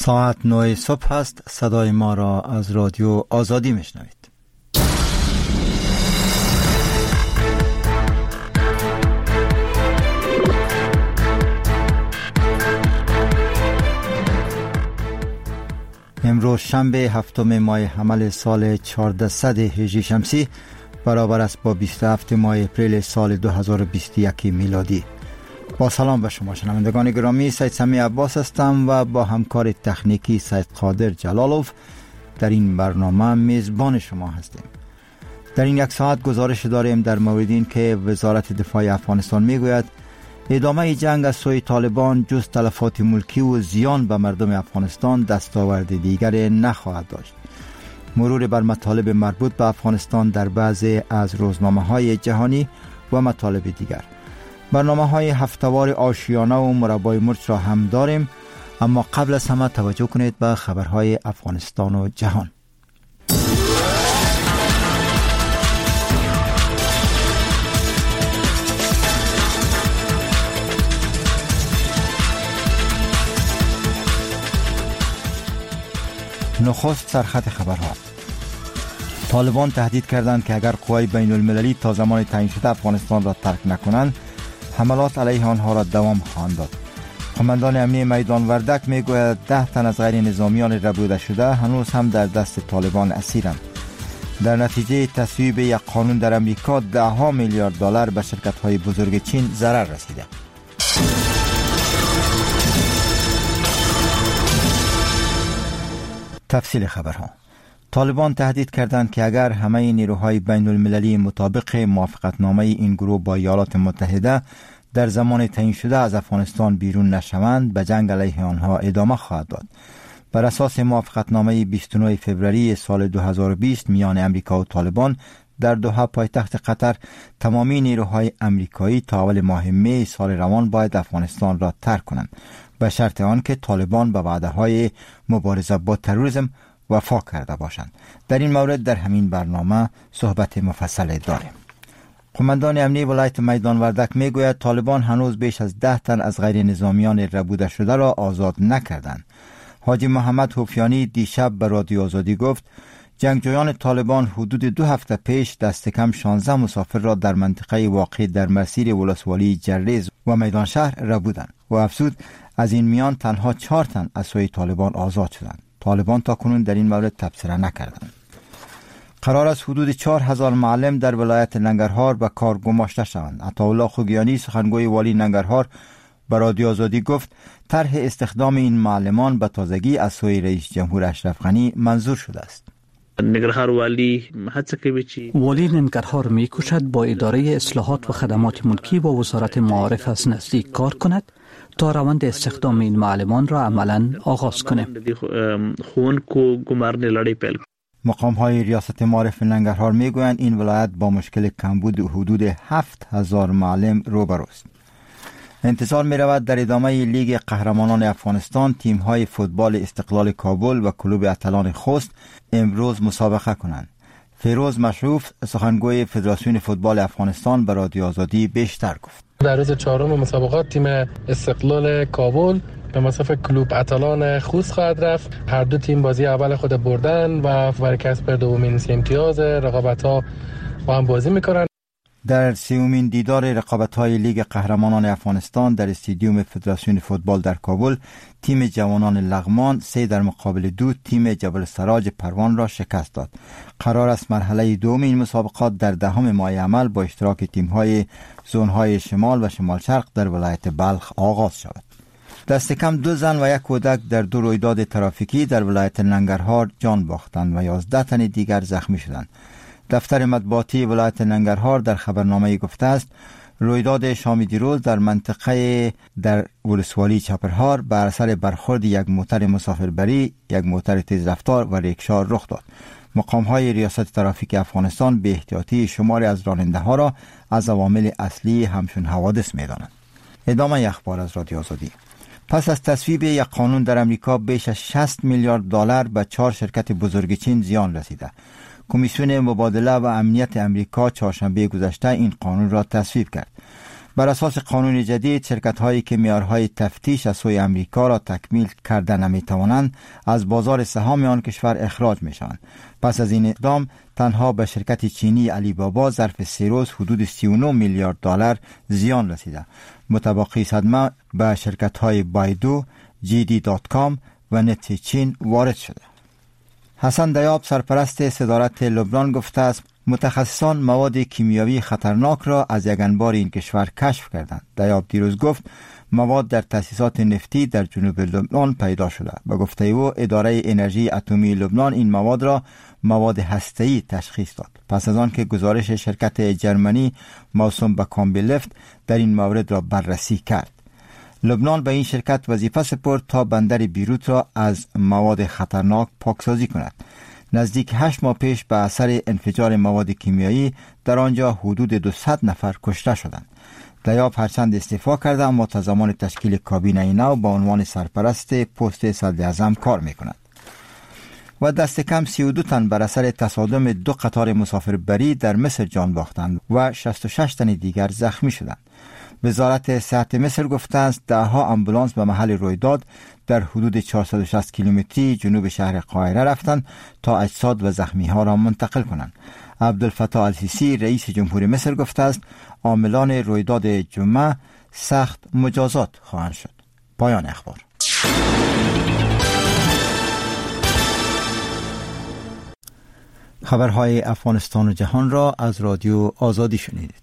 ساعت 9 صبح است. صدای ما را از رادیو آزادی میشنوید. امروز شنبه 7 ماه حمل سال 1400 هجری شمسی برابر است با 27 ماه اپریل سال 2021 میلادی. با سلام به شما شنوندگان گرامی، سید سمی عباس هستم و با همکار تکنیکی سید قادر جلالوف در این برنامه میزبان شما هستیم. در این یک ساعت گزارش داریم در مورد این که وزارت دفاع افغانستان میگوید ادامه جنگ از سوی طالبان جز تلفات ملکی و زیان به مردم افغانستان دستاورد دیگر نخواهد داشت. مرور بر مطالب مربوط به افغانستان در بعضی از روزنامه‌های جهانی و مطالب دیگر. برنامه‌های هفته‌وار آشیانه و مربای مرچ را هم داریم، اما قبل از همه توجه کنید به خبرهای افغانستان و جهان. نخست سرخط خبرها. طالبان تهدید کردند که اگر قوای بین المللی تا زمان تعیین شده افغانستان را ترک نکنند، حملات علیه آنها را دوام خواهند داد. قماندان امنی میدان وردک میگوید 10 تن از غیر نظامیان ربوده شده هنوز هم در دست طالبان اسیرند. در نتیجه تصویب یک قانون در امریکا 10 میلیارد دلار به شرکت‌های بزرگ چین ضرر رسیده. تفصیل خبرها. طالبان تهدید کردند که اگر همه نیروهای بین المللی مطابق موافقتنامه این گروه با ایالات متحده در زمان تعیین شده از افغانستان بیرون نشوند، به جنگ علیه آنها ادامه خواهد داد. بر اساس موافقتنامه 29 فوریه سال 2020 میان امریکا و طالبان در دوحه پایتخت قطر، تمامی نیروهای امریکایی تا اول ماه می سال روان باید افغانستان را ترک کنند، به شرط آنکه طالبان به وعده‌های مبارزه با تروریسم وفا کرده باشند. در این مورد در همین برنامه صحبت مفصل داریم. قماندان امنی ولایت میدان وردک میگوید طالبان هنوز بیش از 10 تن از غیر نظامیان ربوده شده را آزاد نکردند. حاجی محمد حفیانی دیشب به رادیو آزادی گفت جنگجویان طالبان حدود 2 هفته پیش دست کم 16 مسافر را در منطقه واقع در مسیر ولسوالی جریز و میدان شهر ربودند و افزود از این میان تنها 4 تن از سوی طالبان آزاد شدند. طالبان تا کنون در این مورد تبصره نکردند. قرار است حدود 4000 معلم در ولایت ننگرهار به کار گماشته شوند. عطاالله خوگیانی سخنگوی والی ننگرهار به رادیو آزادی گفت طرح استخدام این معلمان به تازگی از سوی رئیس جمهور اشرف غنی منظور شده است. ننگرهار والی ننگرهار می‌کوشد با اداره اصلاحات و خدمات ملکی و وزارت معارف از نزدیک کار کند تا روند استخدام این معلمان را عملاً آغاز کنیم. مقام‌های ریاست معارف ننگرهار میگویند این ولایت با مشکل کمبود حدود 7000 معلم روبروست. انتظار می رود در ادامه لیگ قهرمانان افغانستان تیم‌های فوتبال استقلال کابل و کلوب اتلان خوست امروز مسابقه کنند. فیروز مشروف سخنگوی فدراسیون فوتبال افغانستان به رادیو آزادی بیشتر گفت. در روز 4 مسابقات تیم استقلال کابل به مصاف کلوب اتلان خوست خواهد رفت. هر دو تیم بازی اول خود بردن و برای کسب دومین امتیاز رقابت‌ها با هم بازی می‌کنند. در سومین دیدار رقابت‌های لیگ قهرمانان افغانستان در استادیوم فدراسیون فوتبال در کابل، تیم جوانان لغمان 3-2 تیم جبل سراج پروان را شکست داد. قرار است مرحله دوم این مسابقات در 10 ماه عمل با اشتراک تیم‌های زون‌های شمال و شمال شرق در ولایت بلخ آغاز شود. دست کم 2 زن و 1 کودک در 2 رویداد ترافیکی در ولایت ننگرهار جان باختند و 11 تن دیگر زخمی شدند. دفتر مطبوعاتی ولایت ننگرهار در خبرنامه گفته است رویداد شام دیروز در منطقه در ولسوالی چپرهار بر اثر برخورد یک موتر مسافربری، یک موتر تیز رفتار و ریکشا رخ داد. مقام‌های ریاست ترافیک افغانستان به احتیاطی شماری از راننده‌ها را از عوامل اصلی همچون حوادث می‌دانند. ادامه اخبار از رادیو آزادی. پس از تصویب یک قانون در امریکا بیش از 60 میلیارد دلار به 4 شرکت بزرگ چین زیان رسیده. کمیسیون مبادله و امنیت امریکا چهارشنبه گذشته این قانون را تصویب کرد. بر اساس قانون جدید شرکت‌هایی که معیارهای تفتیش از سوی امریکا را تکمیل کرده نمی‌توانند از بازار سهام آن کشور اخراج می‌شوند. پس از این اقدام تنها به شرکت چینی علی بابا ظرف 3 روز حدود 39 میلیارد دلار زیان رسیده. متبقی صدمه به شرکت‌های بایدو، JD.com و نت چین وارد شده. حسن دیاب سرپرست صدارت لبنان گفته است متخصصان مواد کیمیاوی خطرناک را از یک انبار این کشور کشف کردند. دیاب دیروز گفت مواد در تأسیسات نفتی در جنوب لبنان پیدا شده. به گفته او اداره انرژی اتمی لبنان این مواد را مواد هسته‌ای تشخیص داد پس از آن که گزارش شرکت جرمنی موسوم به کامبیلفت در این مورد را بررسی کرد. لبنان به این شرکت وظیفه سپرد تا بندر بیروت را از مواد خطرناک پاکسازی کند. نزدیک 8 ماه پیش به اثر انفجار مواد کیمیایی در آنجا حدود 200 نفر کشته شدند. دیاب هرچند استعفا کرده اما تا زمان تشکیل کابینه نو با عنوان سرپرست پست صدر اعظم کار می‌کند. و دست کم 32 تن بر اثر تصادم 2 قطار مسافربری در مصر جان باختند و 66 تن دیگر زخمی شدند. وزارت صحت مصر گفته است 10 آمبولانس به محل رویداد در حدود 460 کیلومتری جنوب شهر قاهره رفتند تا اجساد و زخمی ها را منتقل کنند. عبدالفتاح السیسی رئیس جمهور مصر گفته است عاملان رویداد جمعه سخت مجازات خواهند شد. پایان اخبار. خبرهای افغانستان و جهان را از رادیو آزادی شنیدید.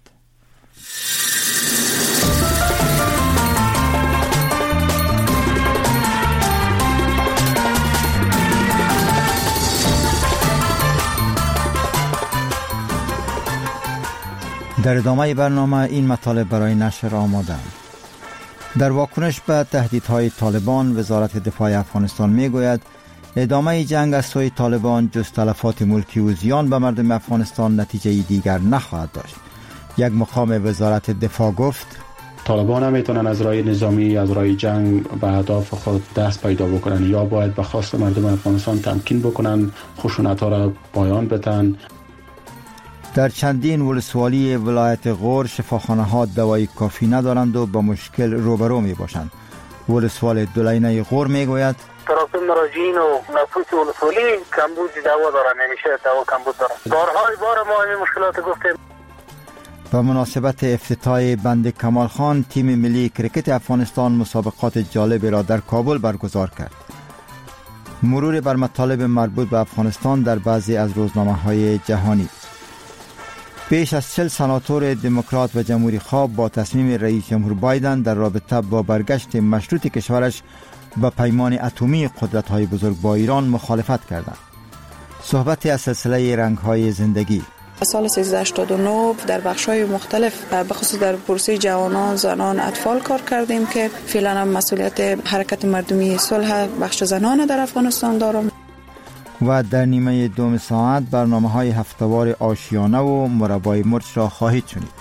در ادامه برنامه این مطالب برای نشر آماده‌اند. در واکنش به تهدیدهای طالبان وزارت دفاع افغانستان میگوید ادامه جنگ از سوی طالبان جز تلفات ملکی و زیان به مردم افغانستان نتیجه دیگر نخواهد داشت. یک مقام وزارت دفاع گفت طالبان هم میتونن از راه نظامی از راه جنگ به اهداف خود دست پیدا بکنن یا باید به خواست مردم افغانستان تمکین بکنن، خشونت ها را پایان بدن. در چندین ولسوالی ولایت غور شفاخانه ها دوای کافی ندارند و با مشکل روبرو می باشند. ولسوال دولینه غور می گوید تراکم مراجعین و نفوس ولسوالی کمبود دوا دارن، نمیشه دوا کمبود دارن. بارهای بار ما این مشکلات گفتیم. به مناسبت افتتاح بند کمال خان تیم ملی کرکت افغانستان مسابقات جالب را در کابل برگزار کرد. مرور بر مطالب مربوط به افغانستان در بعضی از روزنامه‌های جهانی. بیش از 40 سناتور دموکرات و جمهوری خواه با تصمیم رئیس جمهور بایدن در رابطه با برگشت مشروط کشورش به پیمان اتمی قدرت‌های بزرگ با ایران مخالفت کردند. صحبت از سلسله رنگ‌های زندگی. سال 1389 در بخش‌های مختلف به خصوص در پروسه جوانان، زنان، اطفال کار کردیم که فعلا هم مسئولیت حرکت مردمی صلح بخش زنان در افغانستان دارم. و در نیمه دوم ساعت برنامه‌های هفته‌وار آشیانه و مربای مرچ را خواهید شنید.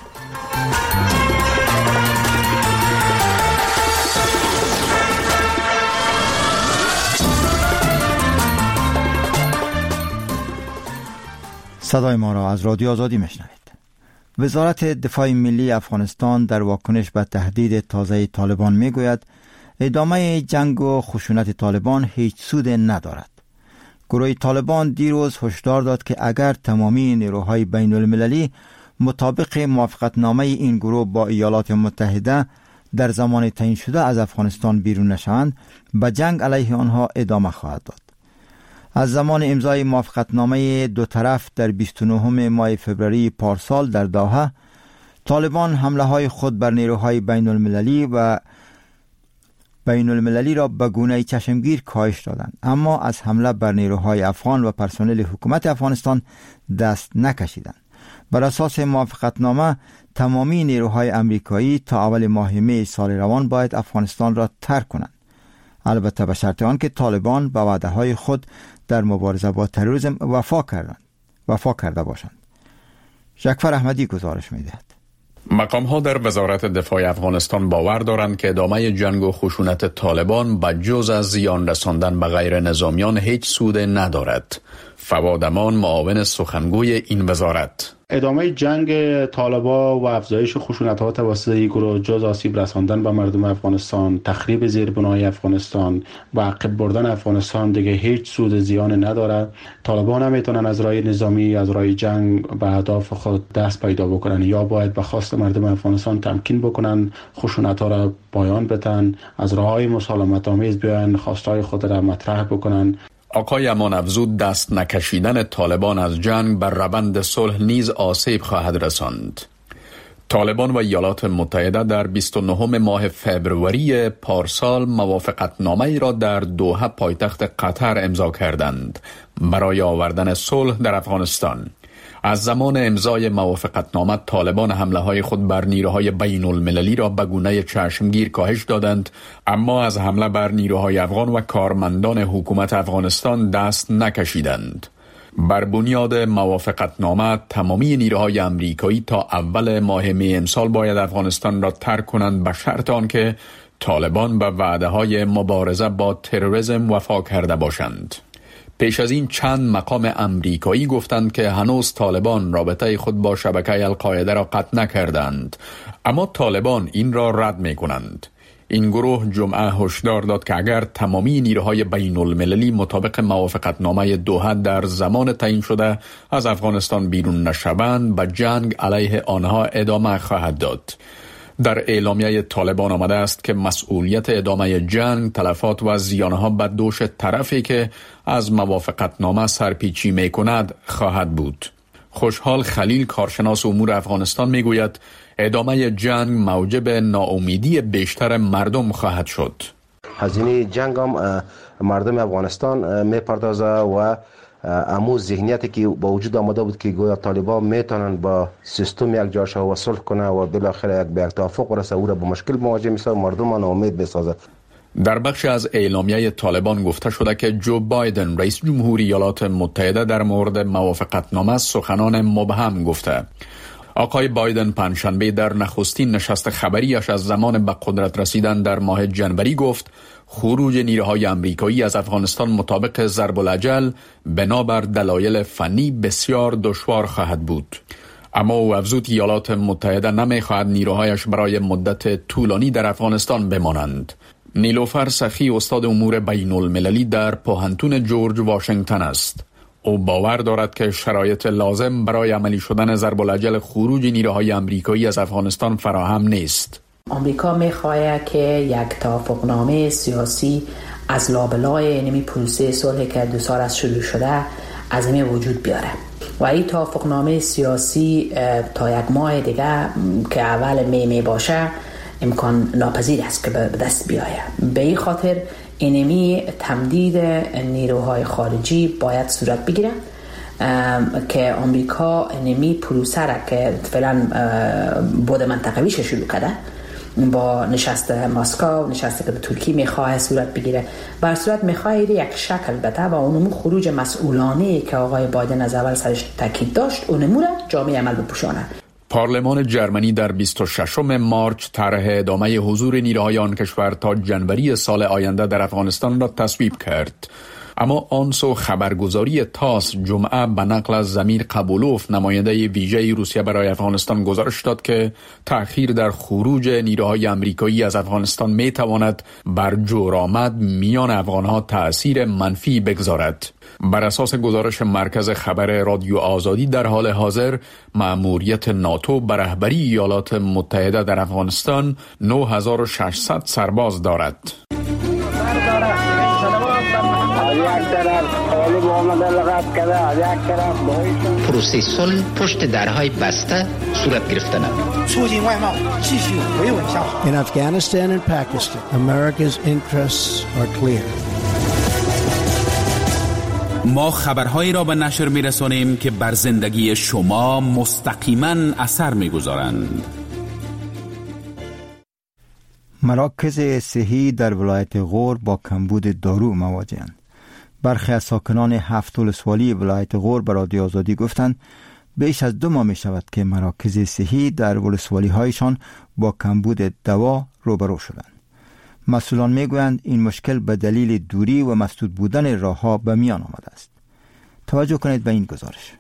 صدای ما را از رادیو آزادی میشنوید. وزارت دفاع ملی افغانستان در واکنش به تهدید تازه طالبان میگوید ادامه جنگ و خشونت طالبان هیچ سود ندارد. گروه طالبان دیروز هشدار داد که اگر تمامی نیروهای بین المللی مطابق موافقتنامه این گروه با ایالات متحده در زمان تعیین شده از افغانستان بیرون نشوند، به جنگ علیه آنها ادامه خواهد داد. از زمان امضای موافقتنامه دو طرف در 29 ماه فوریه پارسال در دوحه، طالبان حمله های خود بر نیروهای بین المللی را به گونه چشمگیر کاهش دادند، اما از حمله بر نیروهای افغان و پرسنل حکومت افغانستان دست نکشیدند. بر اساس موافقتنامه تمامی نیروهای امریکایی تا اول ماه می سال روان باید افغانستان را ترک کنند، البته به شرط آنکه طالبان به وعده های خود در مبارزه با تروریسم وفا کرده باشند. جعفر احمدی گزارش می‌دهد. مقام‌ها در وزارت دفاع افغانستان باور دارند که ادامه جنگ و خشونت طالبان به جز از زیان رساندن به غیر نظامیان هیچ سود ندارد. فواد امان معاون سخنگوی این وزارت: ادامه جنگ طالبان و افزایش خشونت‌ها توسط این گروه جز آسیب رساندن به مردم افغانستان، تخریب زیربنای افغانستان و عقب بردن افغانستان دیگه هیچ سود زیان نداره. طالبان نمیتونن از راه نظامی، از راه جنگ به اهداف خود دست پیدا بکنن، یا باید به خواست مردم افغانستان تمکین بکنن، خشونت‌ها را پایان بدن، از راه‌های مسالمت آمیز بیان، خواستهای خود را مطرح بکنن. آقای امان افزود دست نکشیدن طالبان از جنگ بر روند صلح نیز آسیب خواهد رساند. طالبان و ایالات متحده در 29 ماه فوریه پارسال موافقتنامه‌ای را در دوحه پایتخت قطر امضا کردند برای آوردن صلح در افغانستان. از زمان امضای موافقتنامه طالبان حمله‌های خود بر نیروهای بین المللی را به گونه چشمگیر کاهش دادند، اما از حمله بر نیروهای افغان و کارمندان حکومت افغانستان دست نکشیدند. بر بنیاد موافقتنامه تمامی نیروهای امریکایی تا اول ماه می امسال باید افغانستان را ترک کنند به شرط آنکه طالبان به وعده‌های مبارزه با تروریسم وفا کرده باشند. پیش از این چند مقام امریکایی گفتند که هنوز طالبان رابطه خود با شبکه القاعده را قطع نکردند، اما طالبان این را رد می کنند. این گروه جمعه هشدار داد که اگر تمامی نیروهای بین المللی مطابق موافقتنامه دوحه در زمان تعیین شده از افغانستان بیرون نشوند، به جنگ علیه آنها ادامه خواهد داد. در اعلامیه طالبان آمده است که مسئولیت ادامه جنگ، تلفات و زیانها به دوش طرفی که از موافقتنامه سرپیچی می کند خواهد بود. خوشحال خلیل، کارشناس امور افغانستان، می گوید ادامه جنگ موجب ناامیدی بیشتر مردم خواهد شد. هزینه جنگ هم مردم افغانستان می پردازه و امو ذهنیتی که با وجود آمده بود که گویا طالبان میتونن با سیستم یک جا شو و صلح کنه و بالاخره به یک توافق برسه، او را با مشکل مواجه میسازه، مردم ناامید بسازه. در بخش از اعلامیه طالبان گفته شده که جو بایدن رئیس جمهوری ایالات متحده در مورد موافقتنامه سخنان مبهم گفته. آقای بایدن پنجشنبه در نخستین نشست خبریش از زمان به قدرت رسیدن در ماه جنوری گفت خروج نیروهای امریکایی از افغانستان مطابق ضرب الاجل بنابر دلایل فنی بسیار دشوار خواهد بود. اما او افزود ایالات متحده نمیخواهد نیروهایش برای مدت طولانی در افغانستان بمانند. نیلوفر سخی استاد امور بین المللی در پوهنتون جورج واشنگتن است. او باور دارد که شرایط لازم برای عملی شدن ضرب الاجل خروج نیروهای امریکایی از افغانستان فراهم نیست. آمریکا می‌خواهد که یک توافقنامه سیاسی از لابلای نمی پروسه صلح که 2 سال از شروع شده از این وجود بیاره و این توافقنامه سیاسی تا 1 ماه دیگه که اول می باشه امکان ناپذیر است که به دست بیاید. به این خاطر اینمی تمدید نیروهای خارجی باید صورت بگیره که آمریکا اینمی پروسه را که فعلا بود منطقویش شروع کرده با نشست مسکو، نشستی که به ترکیه میخواه صورت بگیره، بر صورت میخواه یک شکل بده و اونمو خروج مسئولانه که آقای بایدن از اول سرش تاکید داشت اونمو را جامعه عمل بپوشانه. پارلمان جرمنی در 26 مارچ طرح ادامه حضور نیروهای آن کشور تا جنوری سال آینده در افغانستان را تصویب کرد. اما آن سو خبرگزاری تاس جمعه به نقل از زمیر قبولوف، نماینده ویژه روسیه برای افغانستان، گزارش داد که تأخیر در خروج نیروهای امریکایی از افغانستان می تواند بر جورآمد میان افغانها تأثیر منفی بگذارد. بر اساس گزارش مرکز خبر رادیو آزادی، در حال حاضر مأموریت ناتو به رهبری ایالات متحده در افغانستان 9600 سرباز دارد. پروسه صلح پشت درهای بسته صورت گرفتن. In Afghanistan and Pakistan, America's interests are clear. ما خبرهایی را به نشر می‌رسانیم که بر زندگی شما مستقیما اثر می‌گذارند. مراکز صحی در ولایت غور با کمبود دارو مواجه‌اند. برخی از ساکنان 7 ولسوالی ولایت غور به رادیو آزادی گفتند بیش از 2 ماه می شود که مراکز صحی در ولسوالی هایشان با کمبود دوا روبرو شدند. مسئولان می گویند این مشکل به دلیل دوری و مسدود بودن راه ها به میان آمده است. توجه کنید به این گزارش.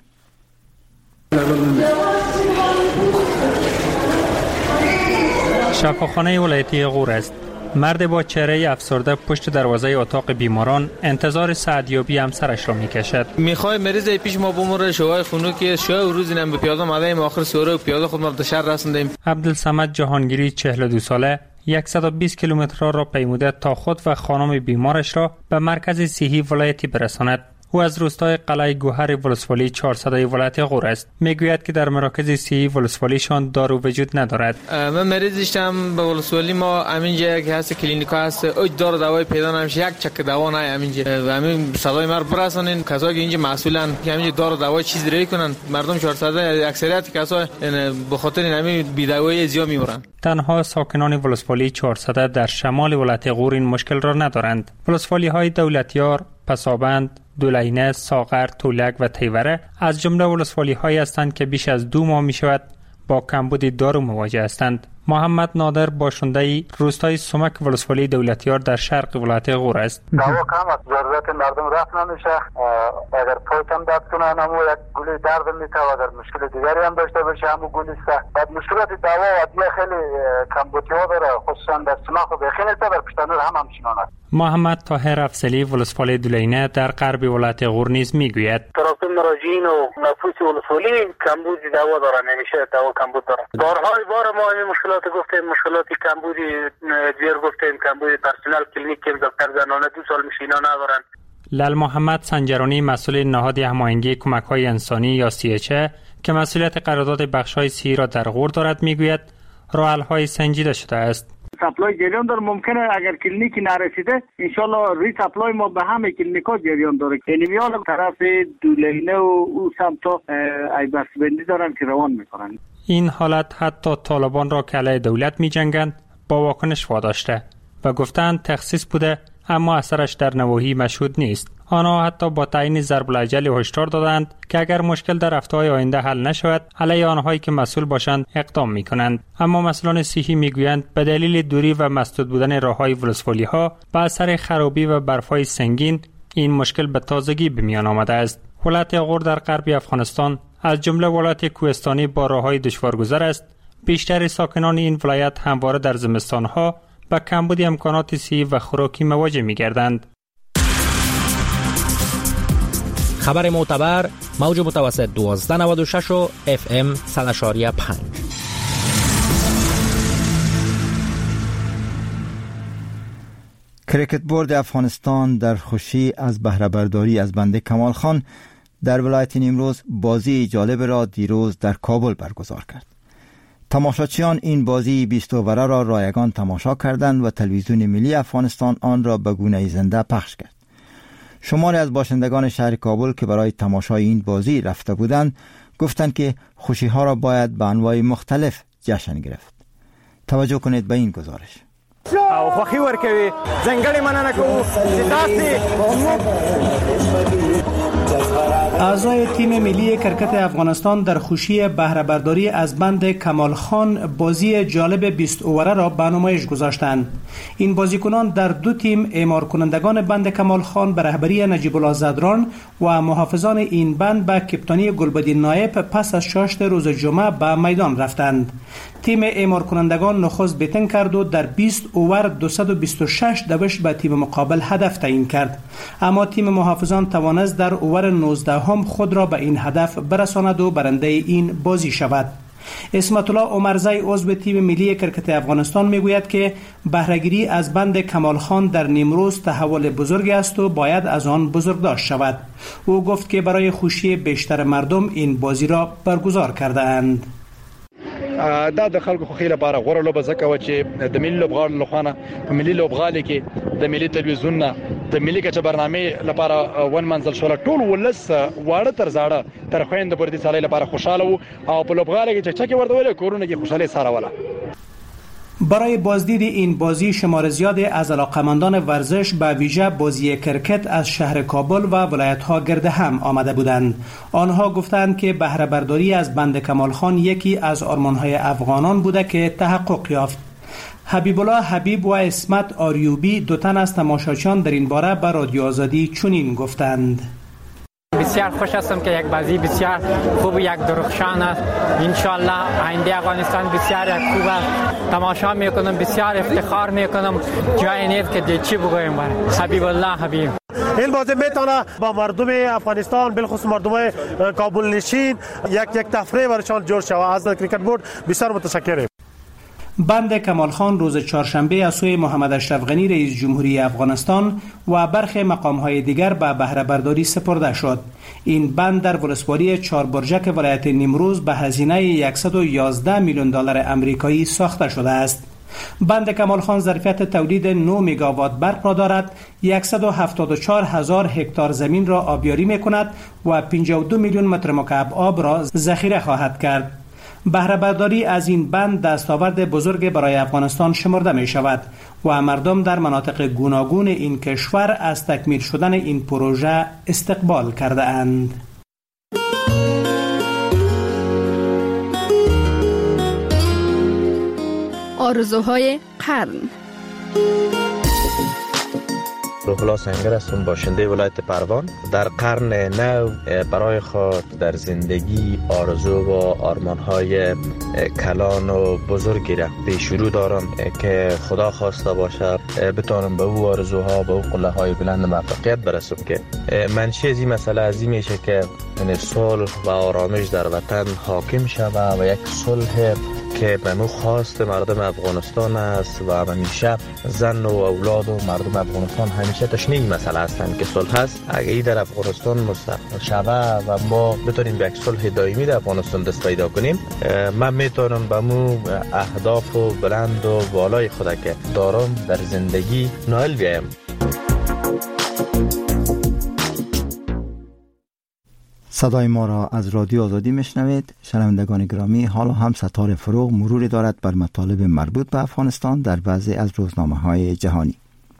شفاخانه ولایتی غور است. مرد با چهره افسرده پشت دروازه اتاق بیماران انتظار سعدیابی همسرش را میکشد. میخوای مریض پیش ما بمره شوهای خنوکی شوهای روز اینم به پیاده مادهیم آخر سوره و پیاده خود ما به شهر رسوندیم. عبدالصمد جهانگیری 42 ساله 120 کیلومتر را پیموده تا خود و خانم بیمارش را به مرکز صحی ولایتی برساند. او از روستای قلعه گوهر ولسوالی 400 ولایت غور است. میگوید که در مراکز صحی ولسوالیشان دارو وجود ندارد. من مریضشم به ولسوالی ما همینجا که هست کلینیکا هست اوج دارو دوای پیدا نمیشه، یک چک دوا نه همینجا. همین صدای ما برسانین کسایی که اینجا مسئولن که همینجا دارو دوای چیز ری کنن. مردم 400 اکثریت کسا به خاطر همین بی‌دوایی زیاد میمرن. تنها ساکنان ولسوالی 400 در شمال ولایت غور این مشکل را ندارند. ولسوالی‌های دولتیار، پسابند، دولینه، ساغر، تولک و تیوره از جمله ولسوالی‌هایی هستند که بیش از 2 ماه می‌شود با کمبود دارو مواجه هستند. محمد نادر باشنده روستای سمک ولسوالی دولتیار در شرق ولایت غور است. دوا کم است، ضرورت مردم رفت نمیشه. اگر پایتم درد کنه همو یک گولی درد میته و اگر مشکل دیگری هم داشته باشه همو گولی است. بعد مشکلات دوا و ادویه خیلی کمبودی ها داره، خصوصا در سماق و بخینه تا در پشتنور همچنان است. محمد طاهر افضلی ولسوالی دولینه در غرب ولایت غور نیز میگوید طرف مراجعین و نفوس ولسوالی کمبود دوا داره، نمیشه دوا کمبود داره. بارهای بار ما این مشکلات گفتیم، مشکلاتی کمبودی دیر گفتیم، کمبودی پرسنل کلینیک که دکتر زنانه 2 سال میشه اینا ندارن. لال محمد سنجرانی مسئول نهاد هماهنگی کمک‌های انسانی یا CHA که مسئولیت قرارداد بخش‌های صحی را در غور دارد میگوید راه‌حل‌های سنجیده شده است. سپلای جریان داره، ممکنه اگر کلینیکی نرسیده انشالله ری سپلای ما به همه کلینیک‌ها جریان داره. انمیال طرف دولینه و او سمتا ای بسبندی دارن که روان میکنن. این حالت حتی طالبان را که علیه دولت می‌جنگند با واکنش واداشته و گفتند تخصیص بوده اما اثرش در نواحی مشهود نیست. آنها حتی با تعیین ضرب الاجل هشدار دادند که اگر مشکل در هفته‌های آینده حل نشود علیه آنهایی که مسئول باشند اقدام می‌کنند. اما مسئولان صحی می‌گویند به دلیل دوری و مسدود بودن راه‌های ولسوالی‌ها به اثر خرابی و برف‌های سنگین این مشکل به تازگی به میان آمده است. ولایت غور در غرب افغانستان از جمله ولایت کوهستانی با راه‌های دشوارگذر است. بیشتر ساکنان این ولایت همواره در زمستان‌ها با کمبود امکانات صحی و خوراکی مواجه می‌گردند. خبر معتبر موج متوسط 1296 و FM 100.5. کریکت بورد افغانستان در خوشی از بهره برداری از بنده کمال خان در ولایت نیمروز بازی جالب را دیروز در کابل برگزار کرد. تماشاچیان این بازی 20 اووره را رایگان تماشا کردند و تلویزیون ملی افغانستان آن را به گونه زنده پخش کرد. شماری از باشندگان شهر کابل که برای تماشای این بازی رفته بودند گفتند که خوشی ها را باید به انواع مختلف جشن گرفت. توجه کنید به این گزارش. او خوخي ورکوي ځنګړې مننه کوو چې تاسې اعضای تیم ملی کرکت افغانستان در خوشی بهره برداری از بند کمال خان بازی جالب 20 اووره را به نمایش گذاشتند. این بازیکنان در 2 تیم اعمار کنندگان بند کمال خان به رهبری نجیب الله زدران و محافظان این بند به کپتانی گلبدین نایب پس از شاشت روز جمعه به میدان رفتند. تیم اعمار کنندگان نخست بیتن کرد و در 20 اوور 226 دوش به تیم مقابل هدف تعیین کرد، اما تیم محافظان توانست در اوور 19 هم خود را به این هدف برساند و برنده این بازی شود. اسمت الله عمرزی عضو تیم ملی کرکت افغانستان میگوید که بهره‌گیری از بند کمال خان در نیمروز تحول بزرگی است و باید از آن بزرگداشت شود. او گفت که برای خوشی بیشتر مردم این بازی را برگزار کرده اند. دا د خلکو خو لپاره غوړه لوبه زکه چې د ملي لوبغاړو لخوانه په ملي لوبغالي کې د ملي تلویزیون نه د ملي کچه برنامه لپاره ون منزل شول ټول ولس واړه تر زاړه تر خويند پر دې سالي لپاره خوشاله وو او په لوبغالي کې چې ورته ویل کورونه کې خوشاله سره ولا. برای بازدید این بازی شمار زیادی از علاقمندان ورزش به ویژه بازی کرکت از شهر کابل و ولایت‌ها گرد هم آمده بودند. آنها گفتند که بهره برداری از بند کمال خان یکی از آرمان‌های افغانان بوده که تحقق یافت. حبیب الله حبیب و اسمت آریوبی 2 تن از تماشاچیان در این باره به رادیو آزادی چنین گفتند: بسیار بسیار خوش هستم که یک بازی بسیار خوب و یک درخشان است. ان شاء الله آینده افغانستان بسیار خوب است. تماشا میکنم، بسیار افتخار میکنم. جای نیست که چی بگویم. حبیب الله حبیب. این بازی میتونه با مردم افغانستان بالخصوص مردم کابل نشین یک تفریح برایشان جور شود. از کریکت بورد بسیار متشکرم. بند کمال خان روز چهارشنبه از سوی محمد اشرف غنی رئیس جمهوری افغانستان و برخی مقام‌های دیگر به بهره برداری سپرده شد. این بند در ولسوالی چهاربرجک ولایت نیمروز به هزینه $111 میلیون آمریکایی ساخته شده است. بند کمال خان ظرفیت تولید 9 مگاوات برق را دارد، 174,000 هکتار زمین را آبیاری می‌کند و 52 میلیون متر مکعب آب را ذخیره خواهد کرد. بهره برداری از این بند دستاورد بزرگ برای افغانستان شمرده می شود و مردم در مناطق گوناگون این کشور از تکمیل شدن این پروژه استقبال کرده اند. آرزوهای قرن. روح الله سنگر هستم، باشنده ولایت پروان. در قرن نو برای خود در زندگی آرزو و آرمان‌های کلان و بزرگی را پیش رو دارم که خدا خواسته باشه بتونم به او آرزوها، به او قله‌های بلند موفقیت برسم. که منشأ از این مسئله از این میشه که صلح و آرامش در وطن حاکم شود و یک صلح که به خواست مردم افغانستان است و همیشه زن و اولاد و مردم افغانستان همیشه تشنه این مسئله هستند که صلح است. اگه این در افغانستان مستقر شود و ما بتونیم به یک صلح دائمی در افغانستان دست پیدا کنیم، من میتونم به مو اهداف و بلند و بالای خود که دارم در زندگی نائل بیایم. صدای ما را از رادیو آزادی میشنوید. شنوندگان گرامی، حالا هم ستاره فروغ مروری دارد بر مطالب مربوط به افغانستان در بعضی از روزنامه‌های جهانی.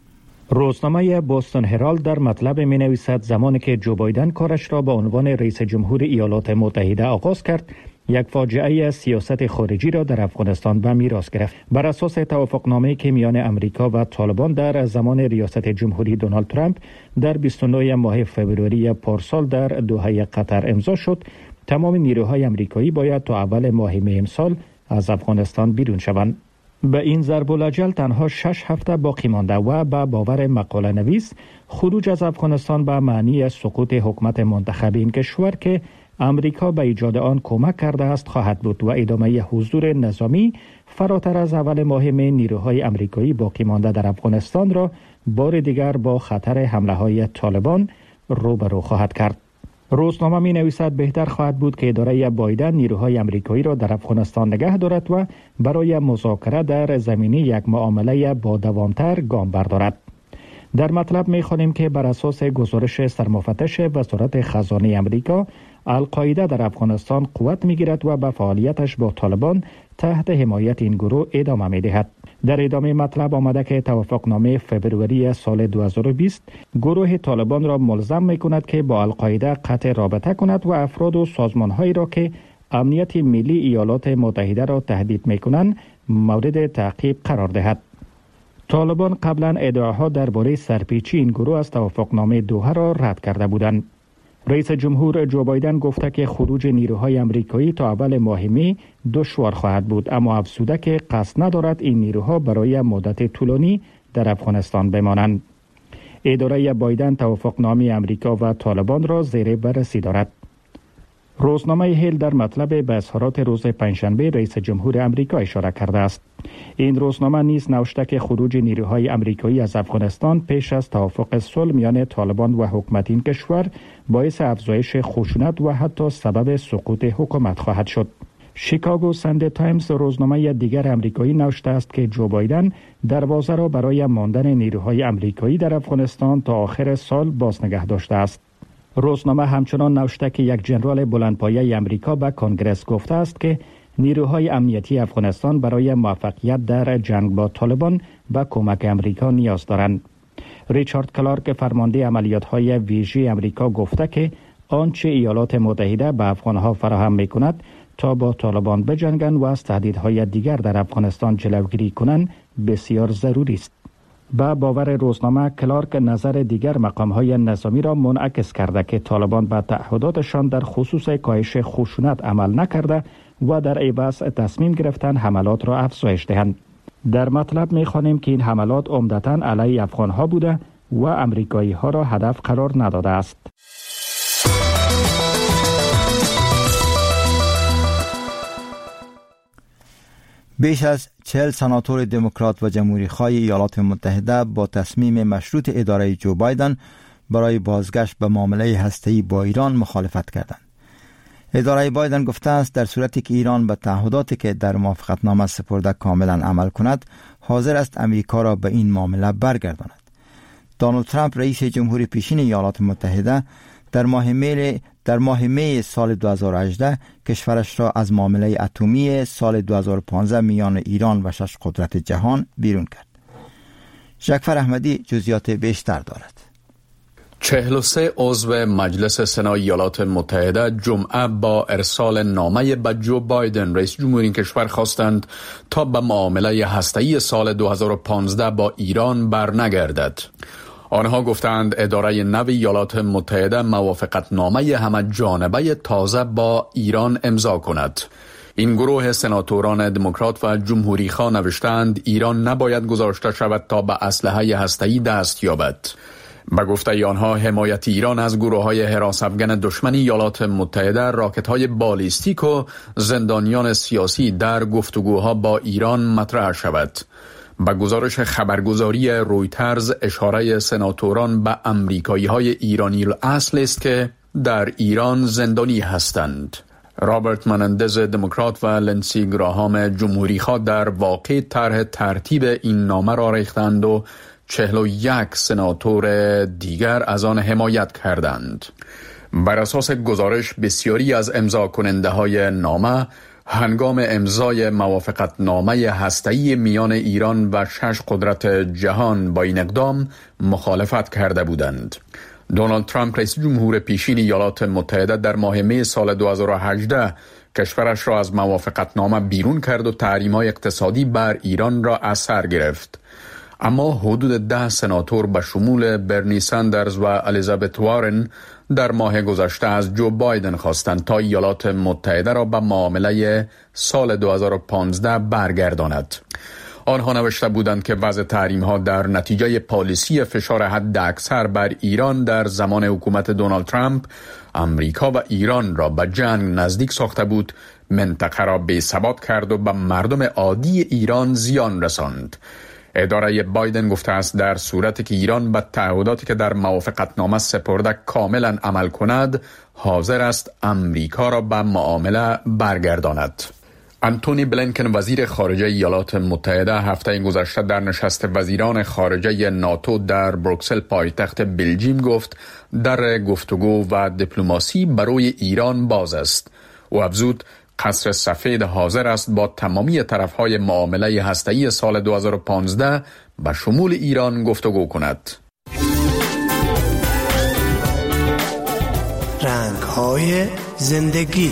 روزنامه بوستون هرالد در مطلب می نویسد زمانی که جو بایدن کارش را به عنوان رئیس جمهور ایالات متحده آغاز کرد، یک فاجعه سیاست خارجی را در افغانستان به میراث گرفت. بر اساس توافقنامه‌ای که میان امریکا و طالبان در زمان ریاست جمهوری دونالد ترامپ در 29 ماه فوریه پارسال در دوحه قطر امضا شد، تمام نیروهای امریکایی باید تا اول ماه می امسال از افغانستان بیرون شوند. به این ضرب الاجل تنها 6 هفته باقی مانده و به باور مقاله نویس خروج از افغانستان به معنی سقوط حکومت منتخب این کشور که امریکا به ایجاد آن کمک کرده است خواهد بود و ادامه حضور نظامی فراتر از اول ماه می نیروهای امریکایی باقی مانده در افغانستان را بار دیگر با خطر حمله های طالبان روبرو خواهد کرد. روزنامه می نویسد بهتر خواهد بود که اداره بایدن نیروهای امریکایی را در افغانستان نگه دارد و برای مذاکره در زمینه یک معامله با دوامتر گام بردارد. در مطلب می خوانیم که بر اساس گزارش سرمفتش وزارت خزانه امریکا، القاعده در افغانستان قوت می گیرد و به فعالیتش با طالبان تحت حمایت این گروه ادامه می دهد. در ادامه مطلب آمده که توافقنامه فوریه سال 2020 گروه طالبان را ملزم می کند که با القاعده قطع رابطه کند و افراد و سازمانهایی را که امنیت ملی ایالات متحده را تهدید می کنند مورد تعقیب قرار دهد. طالبان قبلا ادعاها درباره سرپیچی این گروه از توافقنامه دوحه را رد کرده بودند. رئیس جمهور جو بایدن گفته که خروج نیروهای امریکایی تا اول ماه می دشوار خواهد بود، اما افزوده که قصد ندارد این نیروها برای مدت طولانی در افغانستان بمانند. اداره بایدن توافقنامه امریکا و طالبان را زیر بررسی دارد. روزنامه هیل در مطلب به اظهارات روز پنجشنبه رئیس جمهور امریکا اشاره کرده است. این روزنامه نیز نوشته که خروج نیروهای امریکایی از افغانستان پیش از توافق صلح میان طالبان و حکومت این کشور باعث افزایش خشونت و حتی سبب سقوط حکومت خواهد شد. شیکاگو ساندی تایمز روزنامه دیگر امریکایی نوشته است که جو بایدن دروازه را برای ماندن نیروهای امریکایی در افغانستان تا آخر سال باز نگه داشته است. روزنامه همچنان نوشته که یک ژنرال بلندپایه امریکا به کنگره گفته است که نیروهای امنیتی افغانستان برای موفقیت در جنگ با طالبان به کمک امریکا نیاز دارند. ریچارد کلارک فرمانده عملیات‌های ویژه امریکا گفته که آنچه ایالات متحده به افغانها فراهم می‌کند تا با طالبان بجنگند و از تهدیدهای دیگر در افغانستان جلوگیری کنند بسیار ضروری است. به باور روزنامه کلارک نظر دیگر مقام‌های نظامی را منعکس کرده که طالبان به تعهداتشان در خصوص کاهش خشونت عمل نکرده و در عوض تصمیم گرفتن حملات را افزایش دهند. در مطلب می‌خوانیم که این حملات عمدتاً علیه افغان‌ها بوده و امریکایی‌ها را هدف قرار نداده است. بیش از 40 سناتور دموکرات و جمهوری‌خواه ایالات متحده با تصمیم مشروط اداره جو بایدن برای بازگشت به معامله هسته‌ای با ایران مخالفت کردند. اداره بایدن گفته است در صورتی که ایران به تعهداتی که در موافقتنامه سپرده کاملا عمل کند، حاضر است امریکا را به این معامله برگرداند. دونالد ترامپ رئیس جمهور پیشین ایالات متحده در ماه می سال 2018 کشورش را از معامله اتمی سال 2015 میان ایران و 6 قدرت جهان بیرون کرد. جعفر احمدی جزئیات بیشتر دارد. 43 عضو مجلس سنای ایالات متحده جمعه با ارسال نامه به جو بایدن رئیس جمهور این کشور خواستند تا به معامله هسته‌ای سال 2015 با ایران برنگردد. آنها گفتند اداره نو ایالات متحده موافقت نامه همه جانبه تازه با ایران امضا کند. این گروه سناتوران دموکرات و جمهوری خواه نوشتند ایران نباید گذاشته شود تا به اسلحه هسته‌ای دست یابد. به گفته آنها حمایت ایران از گروه‌های حراس افغان دشمن ایالات متحده، راکت‌های بالیستیک و زندانیان سیاسی در گفتگوها با ایران مطرح شود. به گزارش خبرگزاری رویترز اشاره سناتوران به امریکایی‌های ایرانی اصل است که در ایران زندانی هستند. رابرت منندز دموکرات و لنسی گراهام جمهوری خواه در واقع طرح ترتیب این نامه را ریختند و 41 سناتور دیگر از آن حمایت کردند. بر اساس گزارش بسیاری از امضا کننده های نامه هنگام امضای موافقت نامه هسته‌ای میان ایران و 6 قدرت جهان با این اقدام مخالفت کرده بودند. دونالد ترامپ رئیس جمهور پیشین ایالات متحده در ماه می سال 2018 کشورش را از موافقت نامه بیرون کرد و تحریم‌های اقتصادی بر ایران را از سر گرفت. اما حدود 10 سناتور به شمول برنی ساندرز و الیزابت وارن در ماه گذشته از جو بایدن خواستند تا ایالات متحده را به معامله سال 2015 برگرداند. آنها نوشته بودند که وضع تحریم‌ها در نتیجه پالیسی فشار حداکثر بر ایران در زمان حکومت دونالد ترامپ امریکا و ایران را به جنگ نزدیک ساخته بود، منطقه را بی‌ثبات کرد و به مردم عادی ایران زیان رساند. اداره بایدن گفته است در صورتی که ایران به تعهداتی که در موافقتنامه سپرده کاملا عمل کند، حاضر است امریکا را به معامله برگرداند. انتونی بلینکن وزیر خارجه ایالات متحده هفته گذشته در نشست وزیران خارجه ناتو در بروکسل پایتخت بلژیم گفت در گفتگو و دیپلماسی برای ایران باز است. او افزود قصر سفید حاضر است با تمامی طرفهای معامله هسته‌ای سال 2015 به شمول ایران گفتگو کند. رنگ‌های زندگی.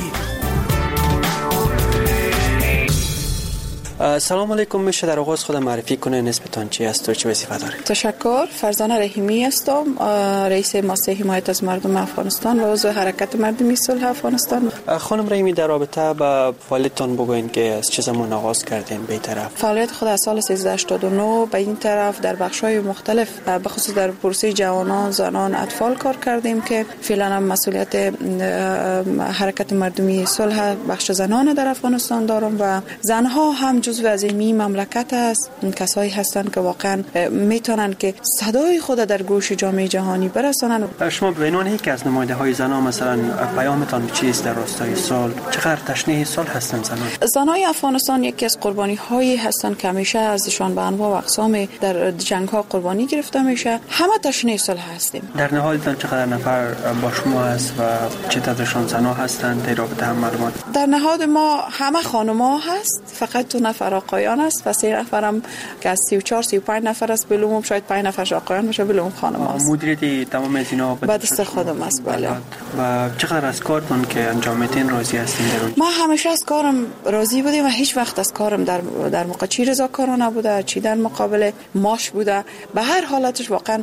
سلام علیکم، میشه در آغاز خود معرفی کنه نسبتان چی است و چه وظیفه داره؟ تشکر. فرزانه رحیمی هستم، رئیس ماسه حمایت از مردم افغانستان و عضو حرکت مردمی صلح افغانستان. خانم رحیمی، در رابطه با فعالیتتان بگوین که از چه زمان آغاز کردین به این طرف؟ فعالیت خود از سال 1389 به این طرف در بخش‌های مختلف به خصوص در پروسه جوانان، زنان، اطفال کار کردیم که فعلا هم مسئولیت حرکت مردمی صلح بخش زنان در افغانستان دارم و زنها هم جزو از این مملکت است. کسایی هستند که واقعا میتونن که صدای خود در گوش جامعه جهانی برسانن. شما به عنوان یکی از نماینده‌های زنان مثلا پیامتان چیست در راستای صلح؟ چقدر تشنه صلح هستند زنان؟ زنای افغانستان یکی از قربانی‌هایی هستند که همیشه ازشان به انواع و اقسام در جنگ‌ها قربانی گرفته میشه. همه تشنه صلح هستیم. در نهایت چقدر نفر با شما هست و چه تعدادشان زنان هستند؟ در رابطه هم معلومات. در نهاد ما همه خانم‌ها هست، فقط 2 نفر آقایان است و 3 نفرم که از 34 35 نفر است بلوم، شاید 5 نفرش آقایان باشه، بلوم خانم است. مدیریت تمام از اینا به دست خودم است. بله. و چقدر از کارتون که انجام میدین راضی هستین؟ ما همیشه از کارم راضی بودیم و هیچ وقت از کارم در موقع چی رضاکارانه بوده، چی در مقابل ماش بوده. به هر حالتش واقعا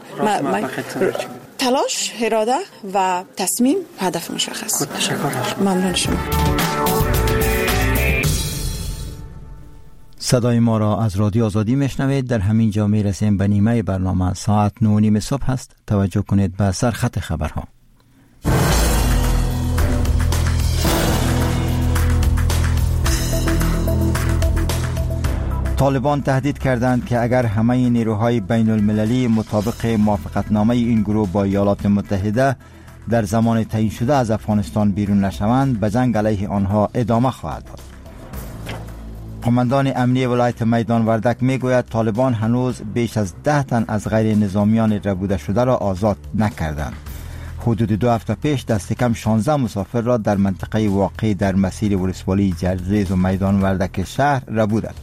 تلاش، اراده و تصمیم هدف مشخص. تشکر. ممنون شما. صدای ما را از رادیو آزادی میشنوید. در همین جا میرسیم به نیمه برنامه. ساعت 9:30 صبح است. توجه کنید به سرخط خبرها. طالبان تهدید کردند که اگر همه نیروهای بین المللی مطابق موافقتنامه این گروه با ایالات متحده در زمان تعیین شده از افغانستان بیرون نشوند، به جنگ علیه آنها ادامه خواهد داد. قماندان امنی ولایت میدان وردک میگوید طالبان هنوز بیش از 10 تن از غیر نظامیان ربوده شده را آزاد نکردند. حدود 2 هفته پیش دست کم 16 مسافر را در منطقه واقع در مسیر ولسوالی جرزیز و میدان وردک شهر ربودند.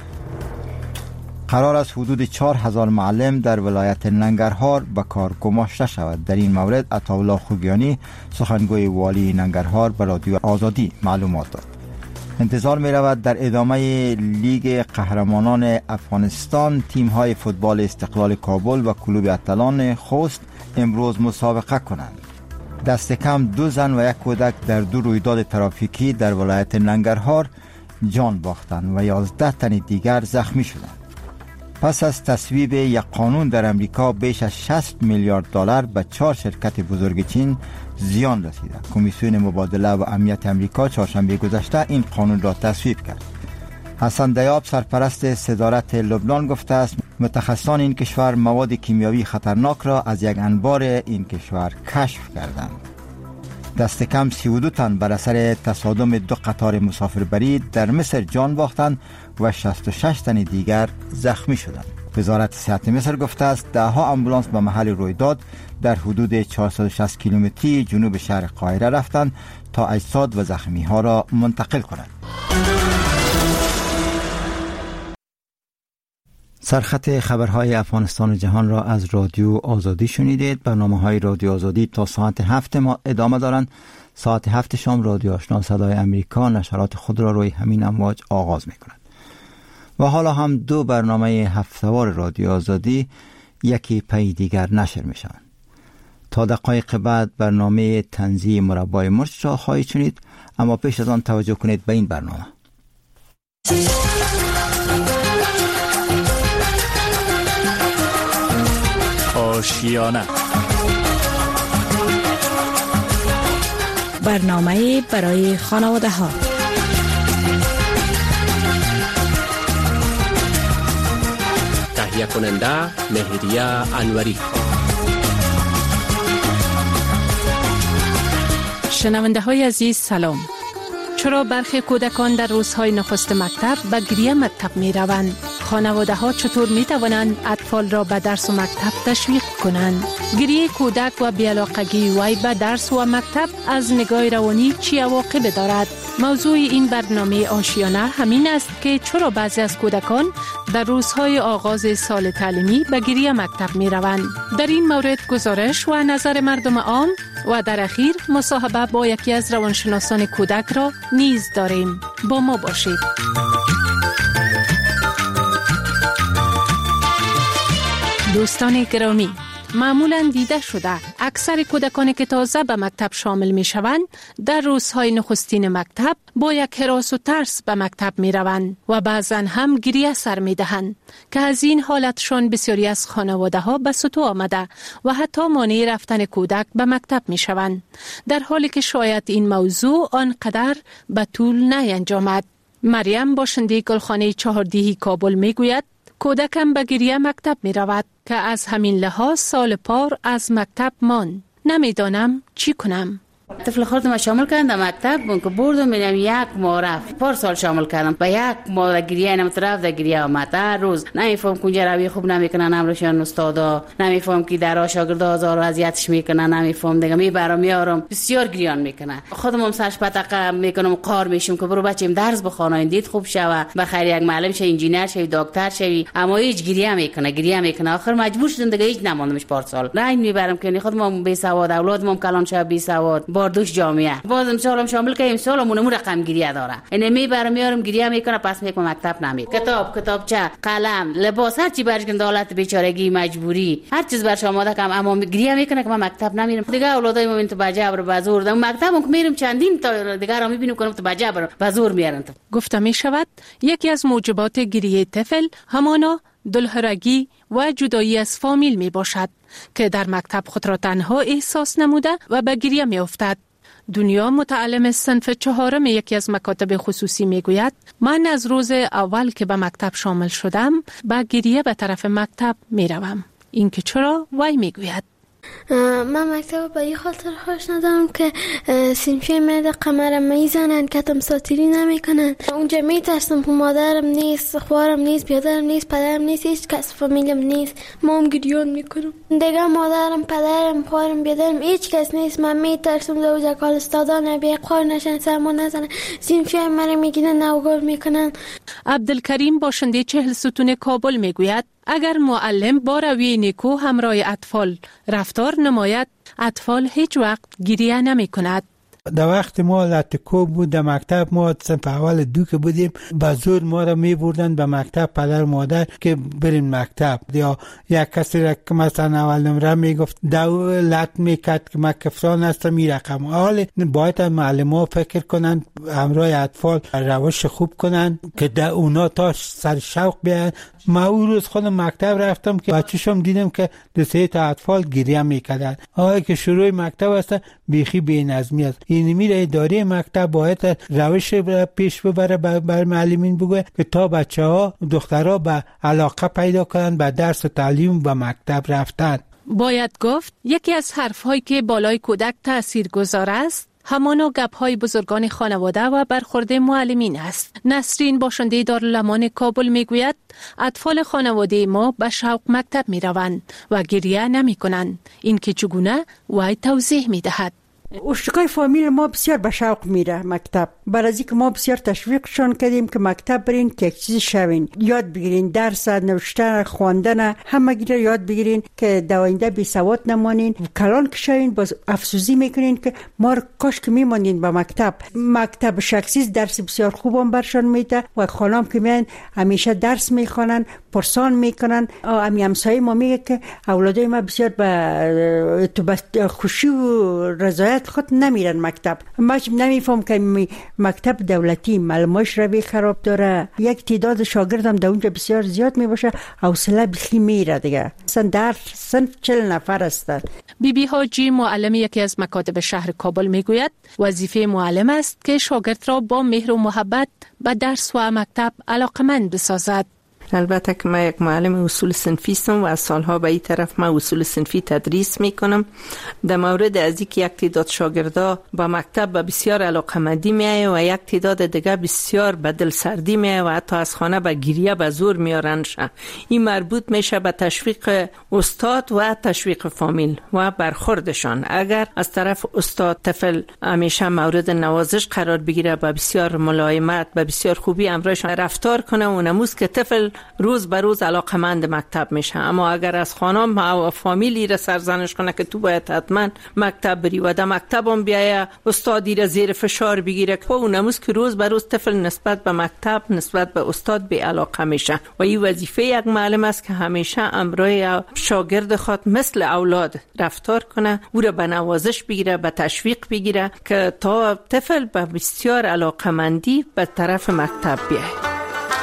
قرار است حدود 4000 معلم در ولایت ننگرهار به کار گماشته شود. در این مورد عطاالله خوگیانی سخنگوی والی ننگرهار به رادیو آزادی معلومات داد. انتظار می رود در ادامه لیگ قهرمانان افغانستان تیم های فوتبال استقلال کابل و کلوب اتلان خوست امروز مسابقه کنند. دست کم 2 زن و 1 کودک در 2 رویداد ترافیکی در ولایت ننگرهار جان باختند و 11 تن دیگر زخمی شدند. پس از تصویب یک قانون در امریکا بیش از 60 میلیارد دلار به 4 شرکت بزرگ چین زیان رسیده. کمیسیون مبادله و امنیت امریکا چهارشنبه گذشته این قانون را تصویب کرد. حسن دیاب سرپرست صدارت لبنان گفته است متخصصان این کشور مواد کیمیاوی خطرناک را از یک انبار این کشور کشف کردند. دست کم 32 تن بر اثر تصادم 2 قطار مسافربری در مصر جان باختند و 66 تن دیگر زخمی شدند. وزارت صحت مصر گفته است 10 آمبولانس به محل رویداد در حدود 460 کیلومتری جنوب شهر قاهره رفتند تا اجساد و زخمی ها را منتقل کنند. سرخط خبرهای افغانستان و جهان را از رادیو آزادی شنیدید. برنامه‌های رادیو آزادی تا ساعت 7 ما ادامه دارند. ساعت 7 شام رادیو آشنا صدای امریکا نشرات خود را روی همین امواج آغاز می‌کند. و حالا هم 2 برنامه هفته‌وار رادیو آزادی یکی پی دیگر نشر می‌شوند. تا دقایق بعد برنامه طنزی مربای مرچ را خواهید شنید، اما پیش از آن توجه کنید به این برنامه. آشیانه، برنامه برای خانواده ها. تهیه کننده مهریه انوری. شنونده های عزیز سلام. چرا برخی کودکان در روزهای نخست مکتب به گریه مکتب می روند؟ خانواده ها چطور می توانند اطفال را به درس و مکتب تشویق کنند؟ گریه کودک و بی‌علاقگی وی به درس و مکتب از نگاه روانی چی عواقب دارد؟ موضوع این برنامه آشیانه همین است که چرا بعضی از کودکان در روزهای آغاز سال تعلیمی به گریه مکتب می روند. در این مورد گزارش و نظر مردم عام و در اخیر مصاحبه با یکی از روانشناسان کودک را نیز داریم. با ما باشید. دوستان گرامی، معمولاً دیده شده اکثر کودکانی که تازه به مکتب شامل می شوند در روزهای نخستین مکتب با یک هراس و ترس به مکتب می روند و بعضاً هم گریه سر می دهند که از این حالتشان بسیاری از خانواده ها به سطو آمده و حتی مانع رفتن کودک به مکتب می شوند، در حالی که شاید این موضوع آنقدر به طول نینجامد. مریم باشنده گلخانه چهاردیهی کابل می گوید کودکم به گریه مکتب می رود که از همین لحاظ سال پار از مکتب ماند. نمیدانم چی کنم. طفل خودم شامل کردم در مکتب که بردم میرم یک ماه رفت پارسال شامل کردم با یک ماه گریه نمیترفت در گریه آمد هر روز نمیفهم کنجا روی خوب نمیکنن امروشان استادا نمیفهم که در شاگردا هزار اذیتش میکنن نمیفهم دیگه میبرم میارم بسیار گریان میکنه خودم هم سرش پتقه میکنم قار میشم که برو بچه‌م درس بخونه دید خوب شوه بخیر یک معلم شه انجینر شه دکتر شه اما هیچ گریه میکنه آخر مجبور شدم دیگه هیچ نماندمش پارسال رنگ میبرم که خودم بی سواد اولادم کلان شه بی سواد باردوش جامعه بازم سالم شامل که امسالمون رقم گریه داره یعنی میبرم میارم گریه میکنه پس میگم مکتب نمیره کتابچه قلم لباس هر چی برش کن دولت بیچارگی مجبوری هر چیز برش آماده کنم اما گریه میکنه که من مکتب نمیرم دیگه اولادای من تو بجبر بازور دم مکتبم که میرم چندین تا دیگه را میبینم کنم تو بجبر بازور میارن گفته می شود یکی از موجبات گریه طفل همانا دلهرگی و جدایی از فامیل می باشد که در مکتب خود را تنها احساس نموده و به گریه می افتد. دنیا متعلم صنف 4 یکی از مکاتب خصوصی می گوید من از روز اول که به مکتب شامل شدم با گریه به طرف مکتب می روم. این که چرا وای می گوید من مکتب با این خاطر خوش ندارم که سینفی مرد قمرم میزنن کتم ساتیری نمی کنن اونجا می ترسم که مادرم نیست خوارم نیست بیادرم نیست پدرم نیست هیچ کس فامیلم نیست ما هم گریون می کنم دیگه مادرم پدرم خوارم بیادرم هیچ کس نیست من می ترسم دوجا کال استادا نبیه خوار نشن سرما نزنن سینفی مرد میگیدن نوگار می کنن. عبدالکریم باشنده 40 ستون کابل می گوید اگر معلم با روی نیکو همراه اطفال رفتار نماید اطفال هیچ وقت گریه نمی کند. در وقت ما لاتکو بود در مکتب ما صنف اول 2 که بودیم با زور ما را می بردن به مکتب پدر مادر که بریم مکتب یا یک کسی را که مثلا اول نمره می گفت دولت می کرد که من کفران هستم می رقم حال باید معلم ها فکر کنن همراه اطفال روش خوب کنن که در اونا تا سر شوق بیان. ما اون روز خودم مکتب رفتم که بچه‌شم دیدم که 2-3 تا اطفال گریه میکردن آقای که شروع مکتب است بیخی بی‌نظمی است این میره اداره مکتب باید روش پیش ببره بر معلمین بگه که تا بچه‌ها دخترها به علاقه پیدا کنن به درس و تعلیم و مکتب رفتن. باید گفت یکی از حرف‌هایی که بالای کودک تاثیرگذار است همانا گپ‌های بزرگان خانواده و برخورد معلمین است. نسرین باشنده دارالامان کابل میگوید اطفال خانواده ما به شوق مکتب میروند و گریه نمی‌کنند. این که چگونه وای توضیح میدهد. اشتقای فامیل ما بسیار به شوق میره مکتب برای اینکه ما بسیار تشویقشان کردیم که مکتب برین که یک چیز شوین یاد بگیرین درس نوشتن خواندن همه گیره یاد بگیرین که در آینده بی سواد نمانین کلان که شوین باز افسوسی میکنین که ما کاش که میمانین به مکتب شخصی درس بسیار خوبم برشان میده و خانم که میان همیشه درس میخوانن پرسان میکنن. همسایه ما میگه که اولادای ما بسیار به خوشی و رضایت خود نمیرن مکتب. من نمیفهم که مکتب دولتی معلماش روی خراب داره یک تعداد شاگردم در اونجا بسیار زیاد میباشه حوصله بخی میره دیگه در صنف 40 نفر هستن. بیبی حاجی معلم یکی از مکاتب شهر کابل میگوید وظیفه معلم است که شاگرد را با مهر و محبت به درس و مکتب علاقمند بسازد. البته که من یک معلم اصول صنفی هستم و از سالها به این طرف من اصول صنفی تدریس میکنم. در مورد از اینکه یک تعداد شاگردا با مکتب به بسیار علاقمندی میایه و یک تعداد دیگه بسیار به دلسردی میایه و حتی از خانه به گریه به زور میارنش. این مربوط میشه به تشویق استاد و تشویق فامیل و برخوردشان. اگر از طرف استاد طفل همیشه مورد نوازش قرار بگیره به بسیار ملایمت به بسیار خوبی امرایشان رفتار کنه و نموز که طفل روز به روز علاقمند مکتب میشه. اما اگر از خانم و فامیلی را سرزنش کنه که تو باید حتما مکتب بری و در مکتب هم بیایه استادی را زیر فشار بگیره که اون نموز که روز به روز طفل نسبت به مکتب نسبت به استاد بی علاقه میشه و این وظیفه یک معلم است که همیشه امرای شاگرد خود مثل اولاد رفتار کنه او را به نوازش بگیره به تشویق بگیره که تا طفل به بسیار علاقمندی به طرف مکتب بیاید.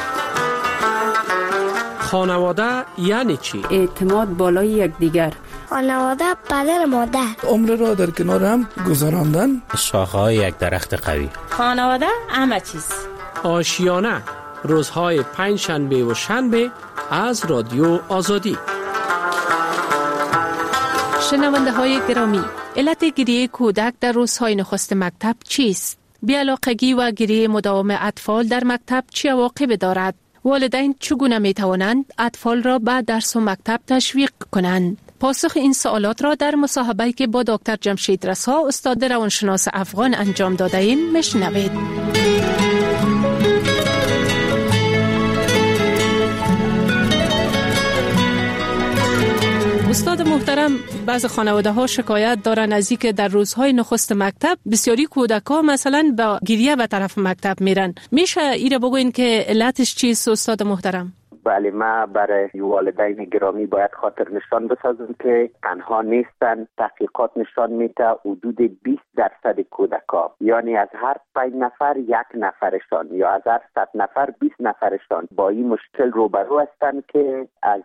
خانواده یعنی چی؟ اعتماد بالای یکدیگر. خانواده پدر مادر. عمر را در کنار هم گذراندن. شاخه‌های یک درخت قوی. خانواده همه چیز. آشیانه روزهای 5 شنبه و شنبه از رادیو آزادی. شنونده های گرامی، علت گریه کودک در روزهای نخست مکتب چیست؟ بی‌علاقگی و گریه مداوم اطفال در مکتب چه عواقبی دارد؟ والدین چگونه می توانند اطفال را به درس و مکتب تشویق کنند؟ پاسخ این سوالات را در مصاحبه‌ای که با دکتر جمشید رسا استاد روانشناس افغان انجام داده ایم میشنوید. استاد محترم، بعض خانواده ها شکایت دارن از اینکه در روزهای نخست مکتب بسیاری کودک‌ها مثلا با گریه به طرف مکتب میرن. میشه ایره بگوین که علتش چیست استاد محترم؟ بله، ما برای والدین گرامی باید خاطر نشان بسازم که تنها نیستن. تحقیقات نشان میده حدود 20% کودک‌ها، یعنی از هر 5 نفر 1 نفرشان یا از هر 100 نفر 20 نفرشان با این مشکل روبرو هستند که از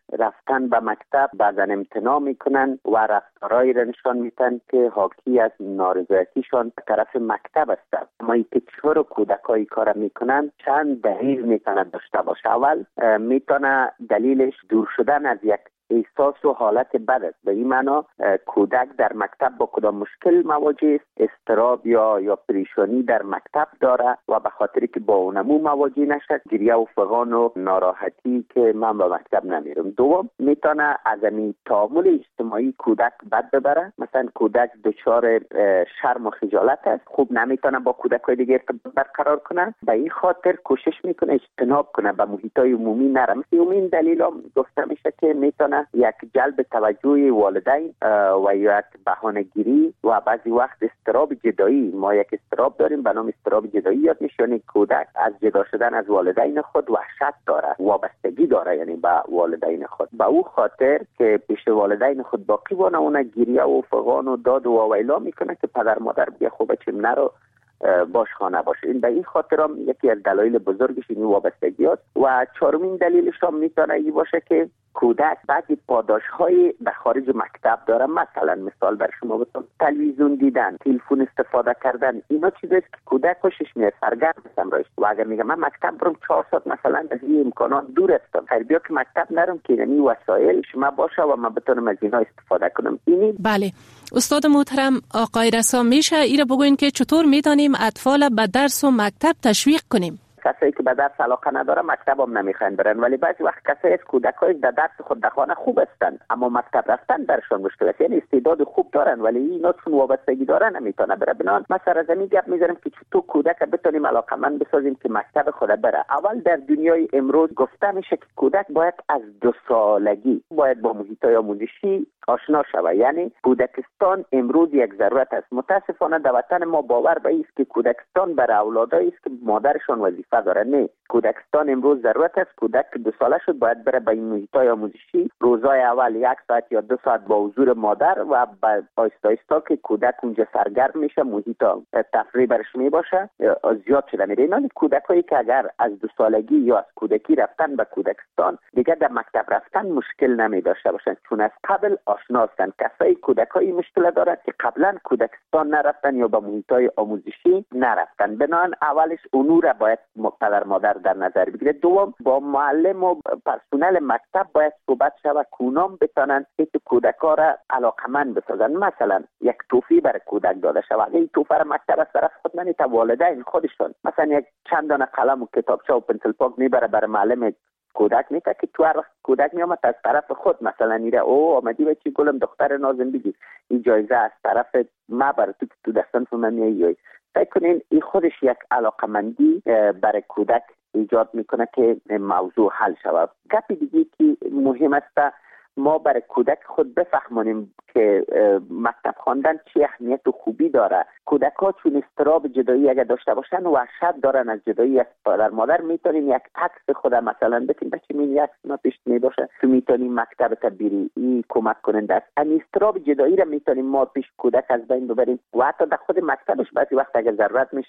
رفتن به مکتب بعضن امتناع میکنن و رفتارهایی را نشان میدن که حاکی از نارضایتیشان به طرف مکتب هستند. اما اینکه چرا کودک‌ها این کار میکنن چند دلیل میتونه داشته باشه. اول میتونه دلیلش دور شدن از یک احساس و حالت بد است. به این معنا کودک در مکتب با کدام مشکل مواجه است، اضطراب یا پریشانی در مکتب داره و به خاطری که با اونمو مواجه نشد گریه و فغان و ناراحتی که من به مکتب نمیرم. دوم، میتونه از این تعامل اجتماعی کودک بد ببره. مثلا کودک دچار شرم و خجالت است، خوب نمیتونه با کودکای دیگه ارتباط برقرار کنه، به این خاطر کوشش میکنه اجتناب کنه، به محیطای عمومی نره. مثل این دلیلا گفته میشه که میتونه یک جلب توجه والدین و یک بهانه‌گیری و بعضی وقت اضطراب جدایی. ما یک اضطراب داریم به نام اضطراب جدایی، یاد میشه کودک از جدا شدن از والدین خود وحشت داره، وابستگی داره یعنی به والدین خود. به او خاطر که پیش والدین خود باقی بانه، اون گریه و فغان و داد و ویلا میکنه که پدر مادر بیا خوبه چیم نرو باش خانه باشه. این به این خاطر هم یکی از دلایل بزرگش این وابستگی است. و چهارمین دلیلش هم میتونه این باشه که کودک بعضی پاداش‌های به خارج مکتب داره. مثال بر شما بگم، تلویزیون دیدن، تلفن استفاده کردن، اینا چیزاست که کودک خوشش میاد، سرگرم هستن. و اگر میگم من مکتب برم 4 ساعت مثلا از این امکانات دور هستم، خیر بیا که مکتب نرم که یعنی وسایل شما باشه و من بتونم از اینا استفاده کنم. بله استاد محترم آقای رسا، میشه ایره بگوین که چطور میتونیم اطفال به درس و مکتب تشویق کنیم؟ کسایی که به درس علاقه نداره مکتب هم نمیخواین برن، ولی بعضی وقت کسایی از کودکای در درس خود در خانه خوب هستند اما مکتب رفتن برشون مشکل است. یعنی استعداد خوب دارن ولی اینا چون وابستگی دارن نمیتونه بره. بنان ما سر از این گپ میذارم که چطور کودک بتونیم علاقمند بسازیم که مکتب خود بره. اول در دنیای امروز گفته میشه که کودک باید از 2 سالگی باید با محیطای آموزشی آشنا شود. یعنی کودکستان امروز یک ضرورت است. متاسفانه در وطن ما باور به است که کودکستان برای اولادایی است که مادرشان وظیفه داره. نه، کودکستان امروز ضرورت است. کودک که 2 ساله شد باید بره به این محیطای آموزشی، روزای اول 1 ساعت یا 2 ساعت با حضور مادر و بعد آهسته آهسته که کودک اونجا سرگرم میشه، محیط تفریح برش میباشه، زیاد شده میره. اینا کودکایی که اگر از 2 سالگی یا از کودکی رفتن به کودکستان دیگه در مکتب رفتن مشکل نمی داشته باشن، چون از قبل آشنا هستن. کسایی کودکایی مشکل دارن که قبلا کودکستان نرفتن یا به محیطای آموزشی نرفتن. بنان اولش اونور باید پدر مادر در نظر بگیره. دوم، با معلم و پرسنل مکتب باید صحبت شود که اونام بتونن که کودک‌ها را علاقمند بسازن. مثلا یک توفی برای کودک داده شود، این توفه را مکتب از طرف خود نمیته، والدین خودشون مثلا یک چند دانه قلم و کتابچه و پنسل پاک میبره برای معلم کودک، میته که تو هر وقت کودک میامد از طرف خود مثلا میره او آمدی بچی گلم دختر نازم بگی این جایزه از طرف ما برای تو دستان من میای. فکر کنین این خودش یک علاقمندی برای کودک ایجاد میکنه که موضوع حل شود. گپی دیگه که مهم است ما برای کودک خود بفهمونیم که مکتب خواندن چه اهمیت و خوبی داره. کودک ها چون اضطراب جدایی اگر داشته باشن وحشت دارن از جدایی از پدر مادر، میتونیم یک عکس خود مثلا بتیم بچه این یک ما پیش میباشه تو میتونیم مکتب تبیری این کمک کننده است. این اضطراب جدایی را میتونیم ما پیش کودک از بین ببریم و حتی در خود مکتبش بعضی وقت اگر ضرورت میشه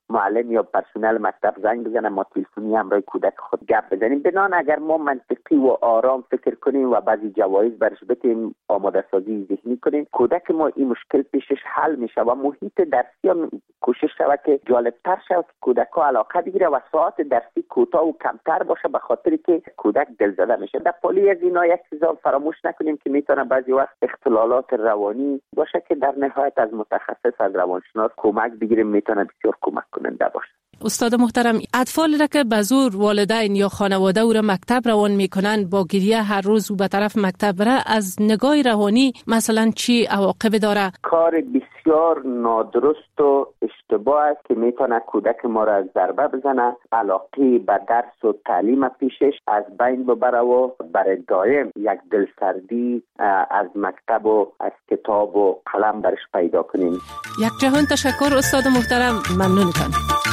معلم یا پرسنل مکتب زنگ بزنه، ما تلفنی همراه کودک خود گپ بزنیم. بنان اگر ما منطقی و آرام فکر کنیم و بعضی جوایز برش بتیم، آماده سازی ذهنی کنیم، کودک ما این مشکل پیشش حل میشه و محیط درسی هم کوشش شود که جالبتر شود، کودک ها علاقه بگیره و ساعت درسی کوتاه و کمتر باشه، به خاطر که کودک دلزده میشه. در پالی از اینا یک چیز فراموش نکنیم که میتونه بعضی وقت اختلالات روانی باشه که در نهایت از متخصص، از روانشناس کمک بگیریم، میتونه بسیار کمک کننده باشه. استاد محترم، اطفال را که به زور والدین یا خانواده او را مکتب روان میکنن با گریه هر روز او به طرف مکتب بره، از نگاه روانی مثلا چی عواقب داره؟ کار بسیار نادرست و اشتباه است که میتونه کودک ما را از ضربه بزنه، علاقه به درس و تعلیم پیشش از بین ببره و برای دائم یک دلسردی از مکتب و از کتاب و قلم برش پیدا کنیم. یک جهان تشکر استاد محترم، ممنونتان.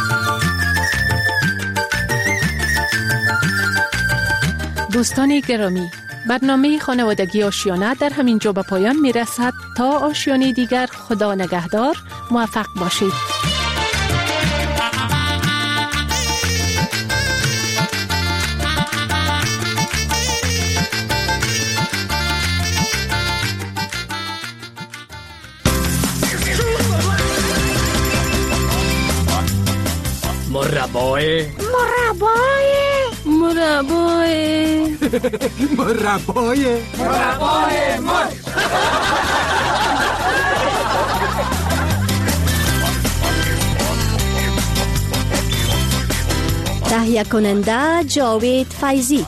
دوستان گرامی، برنامه خانوادگی آشیانه در همین جا به پایان می رسد. تا آشیانه دیگر، خدا نگهدار، موفق باشید. مربای تهیه کننده جاوید فیضی.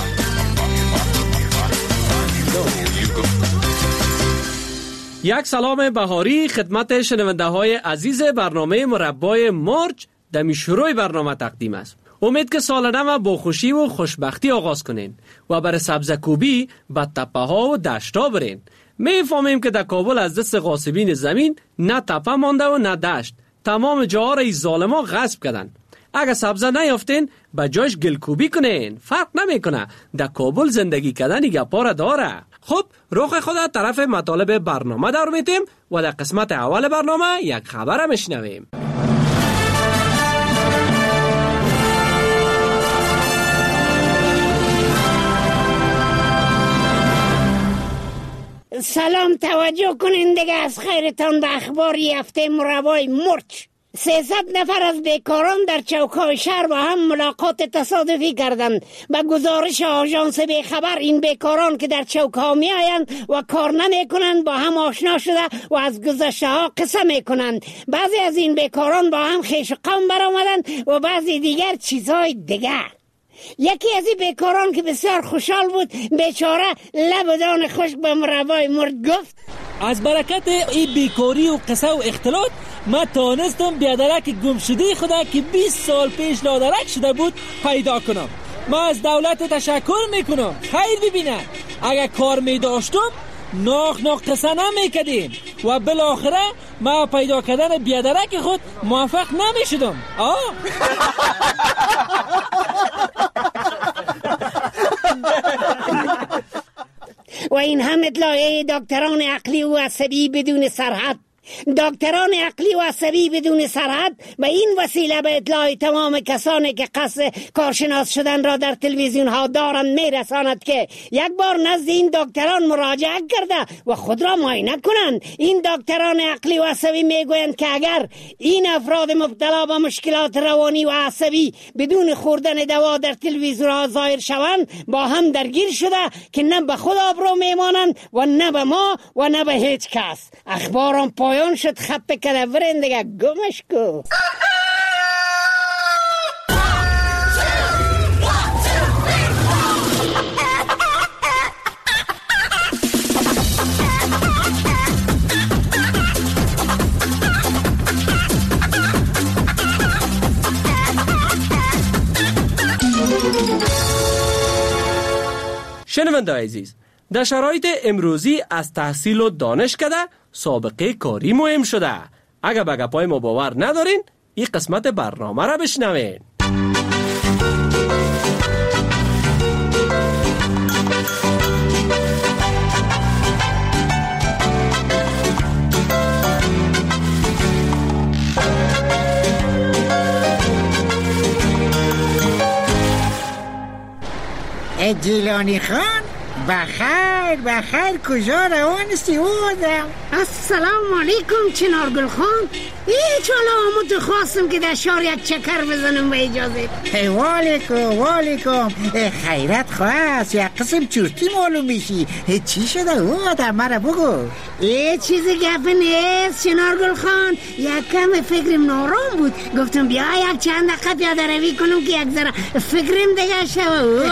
یک سلام بهاری خدمت شنونده های عزیز برنامه مربای مرج در شروع برنامه تقدیم است. امید که سال نو با خوشی و خوشبختی آغاز کنین و برای سبزکوبی به تپه ها و دشتا برین. میفهمیم که در کابل از دست غاصبین زمین نه تپه مانده و نه دشت، تمام جاها را این ظالما غصب کردن. اگر سبزه نیافتین به جایش گلکوبی کنین، فرق نمیکنه، در کابل زندگی کردن گپا را داره. خب رخ خود طرف مطالب برنامه دار میتیم و در قسمت اول برنامه یک خبر میشنویم. سلام، توجه کنین دیگه از خیرتان به اخبار هفته مربای مرج. 300 نفر از بیکاران در چوکای شهر با هم ملاقات تصادفی کردند. به گزارش آژانس بیخبر، این بیکاران که در چوکها می آیند و کار نمی کنند با هم آشنا شده و از گذشته ها قصه می کنند. بعضی از این بیکاران با هم خویش و قوم برآمدند و بعضی دیگر چیزهای دیگر. یکی از این بیکاران که بسیار خوشحال بود، بیچاره لب دان خشک به مربای مرج گفت: از برکت این بیکاری و قصه و اختلاط ما تانستم بیادرک گمشده خدا که 20 سال پیش نادرک شده بود پیدا کنم. ما از دولت تشکر میکنم. خیر ببینه، اگر کار میداشتم ناخ قصه نمیکدیم و بالاخره ما پیدا کردن بیادرک خود موفق نمیشدم. و این هم اطلاعیه دکتران عقلی و عصبی بدون سرحد. دکتران عقلی و عصبی بدون سرحد به این وسیله به اطلاع تمام کسانی که قصد کارشناس شدن را در تلویزیون ها دارند میرساند که یک بار نزد این دکتران مراجعه کرده و خود را معاینه کنند. این دکتران عقلی و عصبی میگویند که اگر این افراد مبتلا به مشکلات روانی و عصبی بدون خوردن دوا در تلویزیون ها ظاهر شوند، با هم درگیر شده که نه به خود آبرو میمانند و نه به ما و نه به هیچ کس. اخبارم پایان شد، خط کده برین دیگه، گمش کو. شنونده عزیز، در شرایط امروزی از تحصیل و دانش کده سابقه کاری مهم شده. اگر به گپای ما باور ندارین، این قسمت برنامه را بشنوین. جیلانی خان بخیر کجا روانستی آدم؟ السلام علیکم چنارگل خان. هیچ حالا تو خواستم که در شهر یک چکر بزنم به اجازه. والیکم خیرت خواست یک قسم چورتی معلوم میشی. چی شده آدم مرا بگو. چیزی گپ نیست چنارگل خان. یک کم فکرم نارام بود، گفتم بیا یک چند دقیقه پیاده روی کنم که یک ذره فکرم دیگه شوه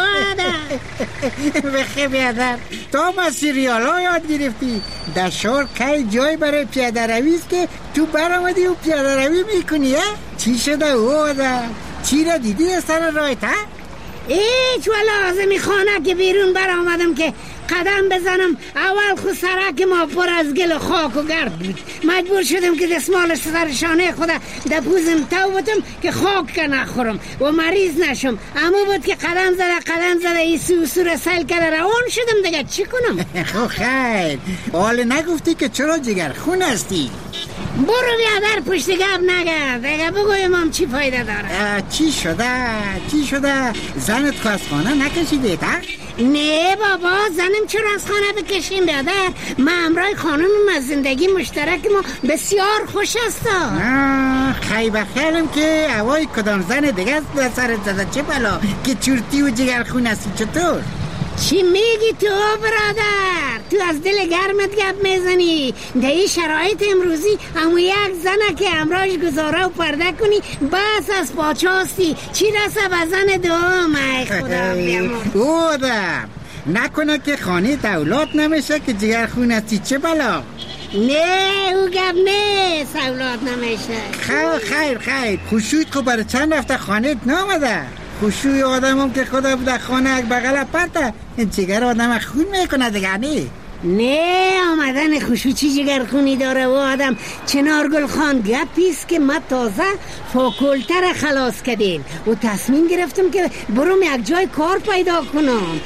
آدم. بخیر بیادر تو ما سیریال ها یاد گرفتی. در شهر که جای برای پیاده روی است که تو برآمدی و پیاده روی میکنی؟ چی شده او آدم؟ چی را دیدی از سر راهت؟ هیچ ولی لازمی خانه که بیرون برآمدم که قدم بزنم اول خود سرک ما پر از گل و خاک و گرد بود. مجبور شدم که دستمال سر شانه خود در پوزم تو بودم که خاک که نخورم و مریض نشم. اما بود که قدم زده ای سور سیل کرده روان شدم دیگه چی کنم؟ خب خیر حال نگفتی که چرا جگر خون هستی؟ برو بیادر پشت گپ نگرد دیگه بگویم هم چی فایده داره. چی شده؟ زنت خواست خانه نکشیده تا؟ نه بابا زنم چرا از خانه بکشیم بیادر؟ من امرای خانم از زندگی مشترک ما بسیار خوش هستم. خیلی بخیرم که هوای کدام زن دیگه است در سرت زده چه بلا که چورتی و جگر خون هستی. چطور؟ چی میگی تو برادر؟ تو از دل گرمت گپ میزنی. در این شرایط امروزی اما یک زنه که امراش گزاره و پرده کنی بس از پاچاستی، چی رسه به زن دوم؟ ای خدا بودم نکنه که خانه دولات نمیشه که جگر خون هستی چه بلا؟ نه او گپ نیست اولاد نمیشه. خیر خوشویت که برای چند رفته خانه نامده؟ خوشوی آدم هم که خدا بوده خانه یک بغل پرته این جگر آدم خون میکنه دیگه نه آمدن خوشو چی جگر خونی داره و آدم. چنارگل خان گپیست که ما تازه فاکولتر خلاص کردیم و تصمیم گرفتم که برم یک جای کار پیدا کنم.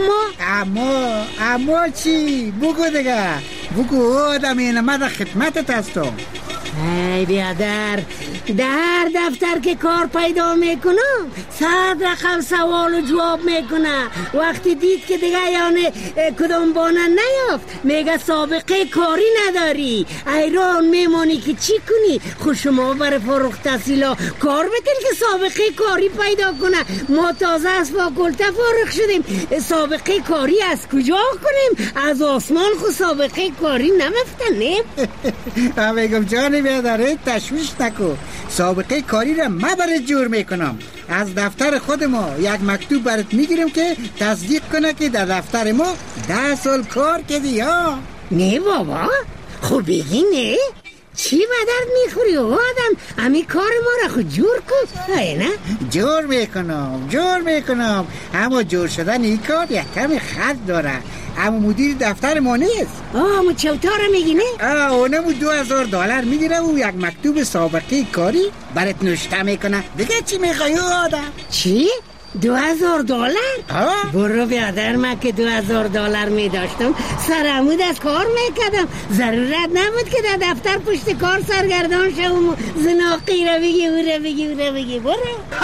اما چی؟ بگو دیگه بگو آدم این ما در خدمتت هستم. ای بیادر در دفتر که کار پیدا میکنم 100 رقم سوال و جواب میکنه. وقتی دید که دیگه یعنی کدام بانه نیافت میگه سابقه کاری نداری، ایران میمانی که چی کنی؟ خود شما برای فارغ التحصیلا کار بتل که سابقه کاری پیدا کنه. ما تازه از فاکولته فارغ شدیم، سابقه کاری از کجا کنیم؟ از آسمان خود سابقه کاری نمیفتنیم. بگم جانی بیادره تشویش نکو، سابقه کاری را ما برای جور میکنم. از دفتر خود ما یک مکتوب برات میگیرم که تصدیق کنه که در دفتر ما 10 سال کار کردی. نه بابا خب بگی نه چی به درد میخوری آدم؟ امی کار ما را خود جور کن. نه جور میکنم اما جور شدن این کار یک کمی خرج داره. اما مدیر دفتر ما نیست. اما چوتاره میگی نه؟ اونمو $2000 میگیره و یک مکتوب سابقه کاری برات نوشته میکنه. دیگه چی میخوای آدم؟ چی؟ $2000؟ برو بیادر من که $2000 میداشتم سرعمود از کار میکردم. ضرورت نبود که در دفتر پشت کار سرگردان شوم و زناقی را بگی او را بگی برو.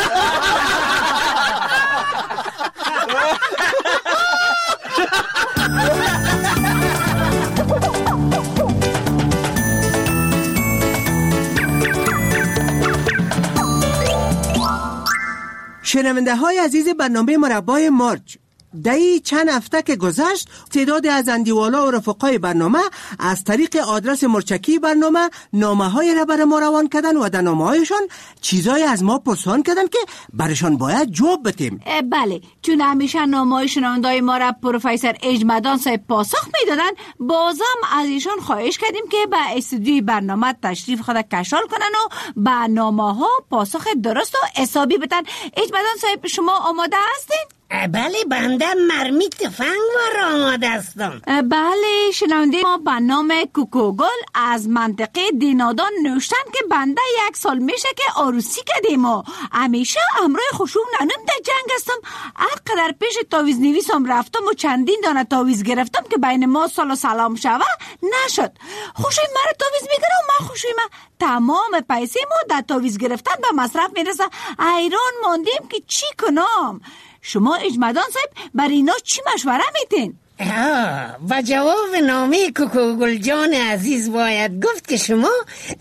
شنونده های عزیز برنامه مربای مارچ، دهی چند هفته که گذشت تعداد از اندیوالا و رفقای برنامه از طریق آدرس مرچکی برنامه نامه های را برای ما روان کردن و در نامه هایشان چیزای از ما پرسان کردن که برشان باید جواب بدیم. بله چون همیشه نامه های شنوندای ما را پروفسور اجمدان صاحب پاسخ میدادن، بازم از ایشان خواهش کردیم که به استودیوی برنامه تشریف خود کشال کنن و به نامه ها پاسخ درست و حسابی بدن. اجمدان صاحب شما آماده هستین؟ بله بنده مرمی تفنگ وار آماده هستم. بله شنونده ما به نام کوکوگل از منطقه دینادان نوشتن که بنده 1 سال میشه که عروسی کردیم و همیشه امرای خوشوم ننم در جنگ هستم. هر قدر پیش تاویز نویسم رفتم و چندین دانه تاویز گرفتم که بین ما سال و سلام شوه نشد. خوشوی مرا تاویز میگیره و من خوشوی شویم تمام پیسه ما در تعویض گرفتن به مصرف میرسه. حیران ماندیم که چی کنم. شما اجمدان صاحب بر اینا چی مشوره میتین؟ و جواب نامه کوکو گلجان عزیز باید گفت که شما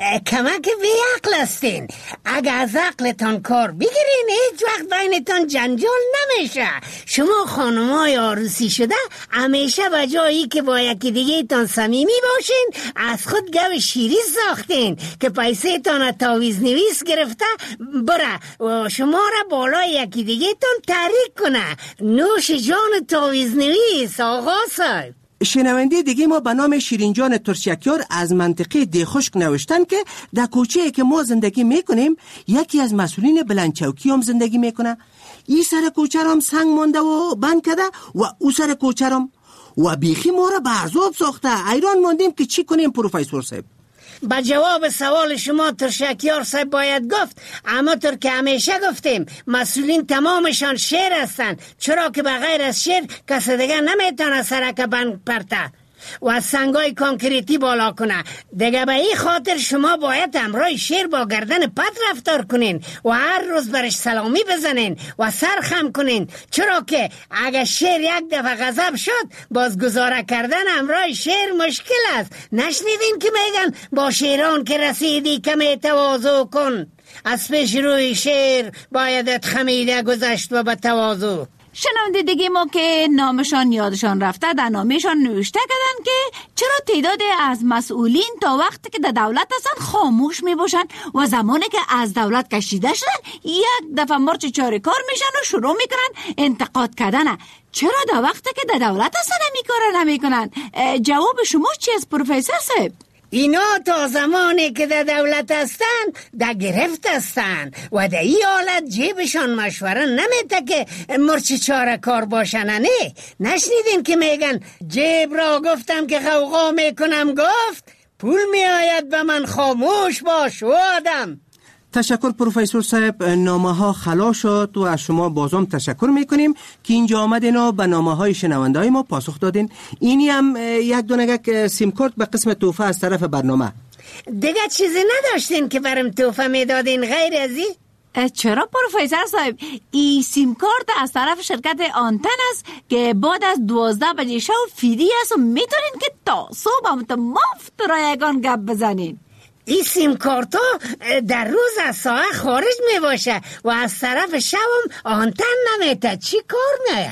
کمک بی عقل هستین. اگه از عقلتان کار بگیرین هیچ وقت بینتان جنجال نمیشه. شما خانمای عروسی شده همیشه به جایی که با یکی دیگه تان صمیمی باشین از خود گو شیری ساختین که پیسه تان تعویض نویس گرفته بره و شما را بالای یکی دیگه تان تحریک کنه. نوش جان تعویض نویس آقا صاحب. شنونده دیگه ما به نام شیرینجان ترشکیار از منطقه دیخشک نوشتن که در کوچه که ما زندگی میکنیم یکی از مسئولین بلندچوکی هم زندگی میکنه. این سر کوچه هم سنگ مانده و بند کرده و او سر کوچه هم و بیخی ما را به عذاب ساخته. حیران ماندیم که چی کنیم پروفسور صاحب. با جواب سوال شما ترشکیار صاحب باید گفت اما طور که همیشه گفتیم مسئولین تمامشان شیر هستن، چرا که بغیر از شیر کس دیگه نمیتونه سرک بند پرته و از سنگای کنکریتی بالا کنه. دیگه به این خاطر شما باید همراه شیر با گردن پد رفتار کنین و هر روز برش سلامی بزنین و سر خم کنین، چرا که اگه شیر یک دفعه غضب شد باز گزاره کردن همراه شیر مشکل است. نشنیدین که میگن با شیران که رسیدی کمی تواضع کن، از پیش روی شیر بایدت خمیده گذشت و به تواضع. شنونده دیگه ما که نامشان یادشان رفته در نامشان نوشته کردن که چرا تعداد از مسئولین تا وقتی که در دولت هستن خاموش می باشن و زمانی که از دولت کشیده شدن یک دفعه مرچ چاره کار میشن و شروع میکنن انتقاد کردن. چرا در وقتی که در دولت هستن نمیکنن؟ جواب شما چی است پروفسور صاحب؟ اینا تا زمانی که در دولت هستن در گرفت هستن و در این حالت جیبشان مشوره نمیده که مرچ چاره کار باشن. نه نشنیدین که میگن جیب را گفتم که غوغا میکنم گفت پول میآید به من خاموش باش و آدم. تشکر پروفسور صاحب، نامه ها خلاص شد و از شما بازم تشکر میکنیم که اینجا آمدین و به نامه های شنونده های ما پاسخ دادین. اینی هم یک دونگک سیم کارت به قسم توفه از طرف برنامه. دیگه چیزی نداشتین که برم توفه میدادین غیر ازی؟ چرا پروفسور صاحب؟ این سیم کارت از طرف شرکت آنتن است که بعد از 12 بجه شب فری است و میتونین که تا صبح هم تا مفت رایگان گپ بزنین. این سیم کارتو در روز از ساعت خارج می باشه و از طرف شبم آنتن نمیته. چی کار میه؟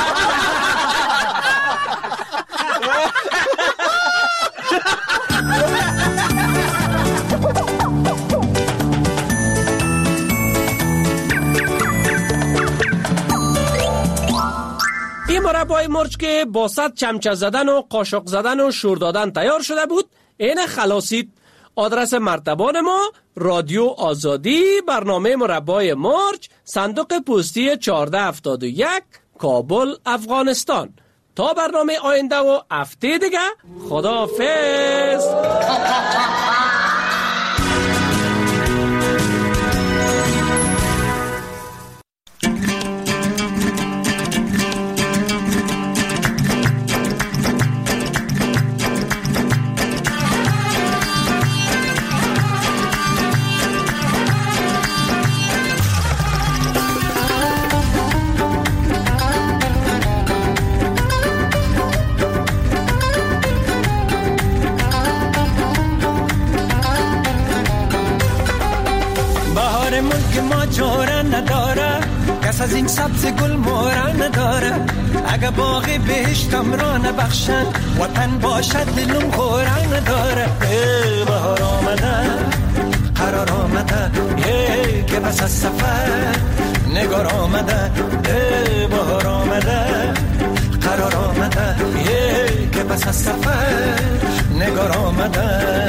این مربای مرچ که با 100 چمچه زدن و قاشق زدن و شور دادن تیار شده بود این خلاصید. آدرس مرتبان ما رادیو آزادی، برنامه مربای مرچ، صندوق پستی 1471 کابل افغانستان. تا برنامه آینده و هفته دیگه خداحافظ. کس از این سبز گل مورا نداره، اگه باغ بهشتم را نبخشن وطن باشد دلم خورا نداره. بهار آمده قرار آمده که بس از سفر نگار آمده. بهار آمده قرار آمده که بس از سفر نگار آمده.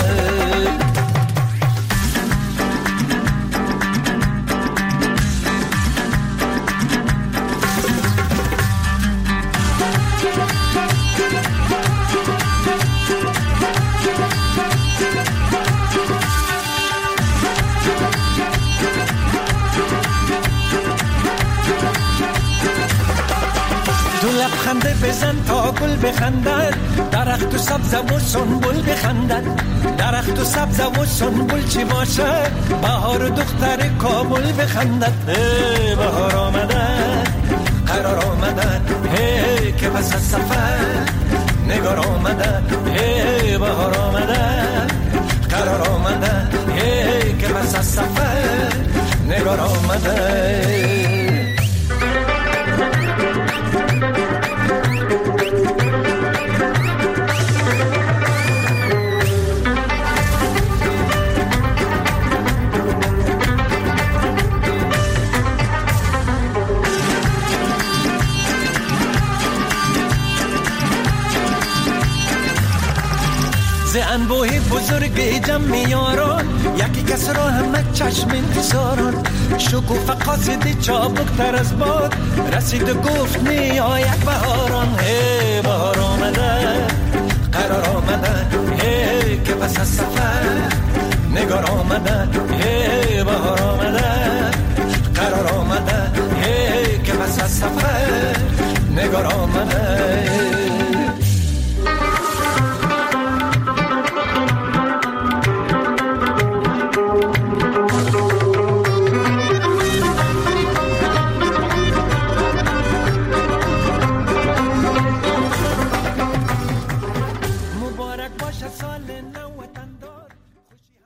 لبخنده بزن تا کابل بخندد، درخت و سبز و سنبل بخندد، درخت و سبز و سنبل چی باشد، بهار و دختر کابل بخندد. بهار آمده قرار آمده، که پس از سفر نگار آمده. بهار آمده قرار آمده، که پس از سفر نگار آمده. ز انبوه بزرگ جمع یاران، یکی کس را همه چشم انتظاران. شکوفه قاصد چابکتر از باد، رسید و گفت میآید بهاران. بهار آمده قرار آمده، که پس از سفر نگار آمده. بهار آمده قرار آمده، که پس از سفر نگار آمده.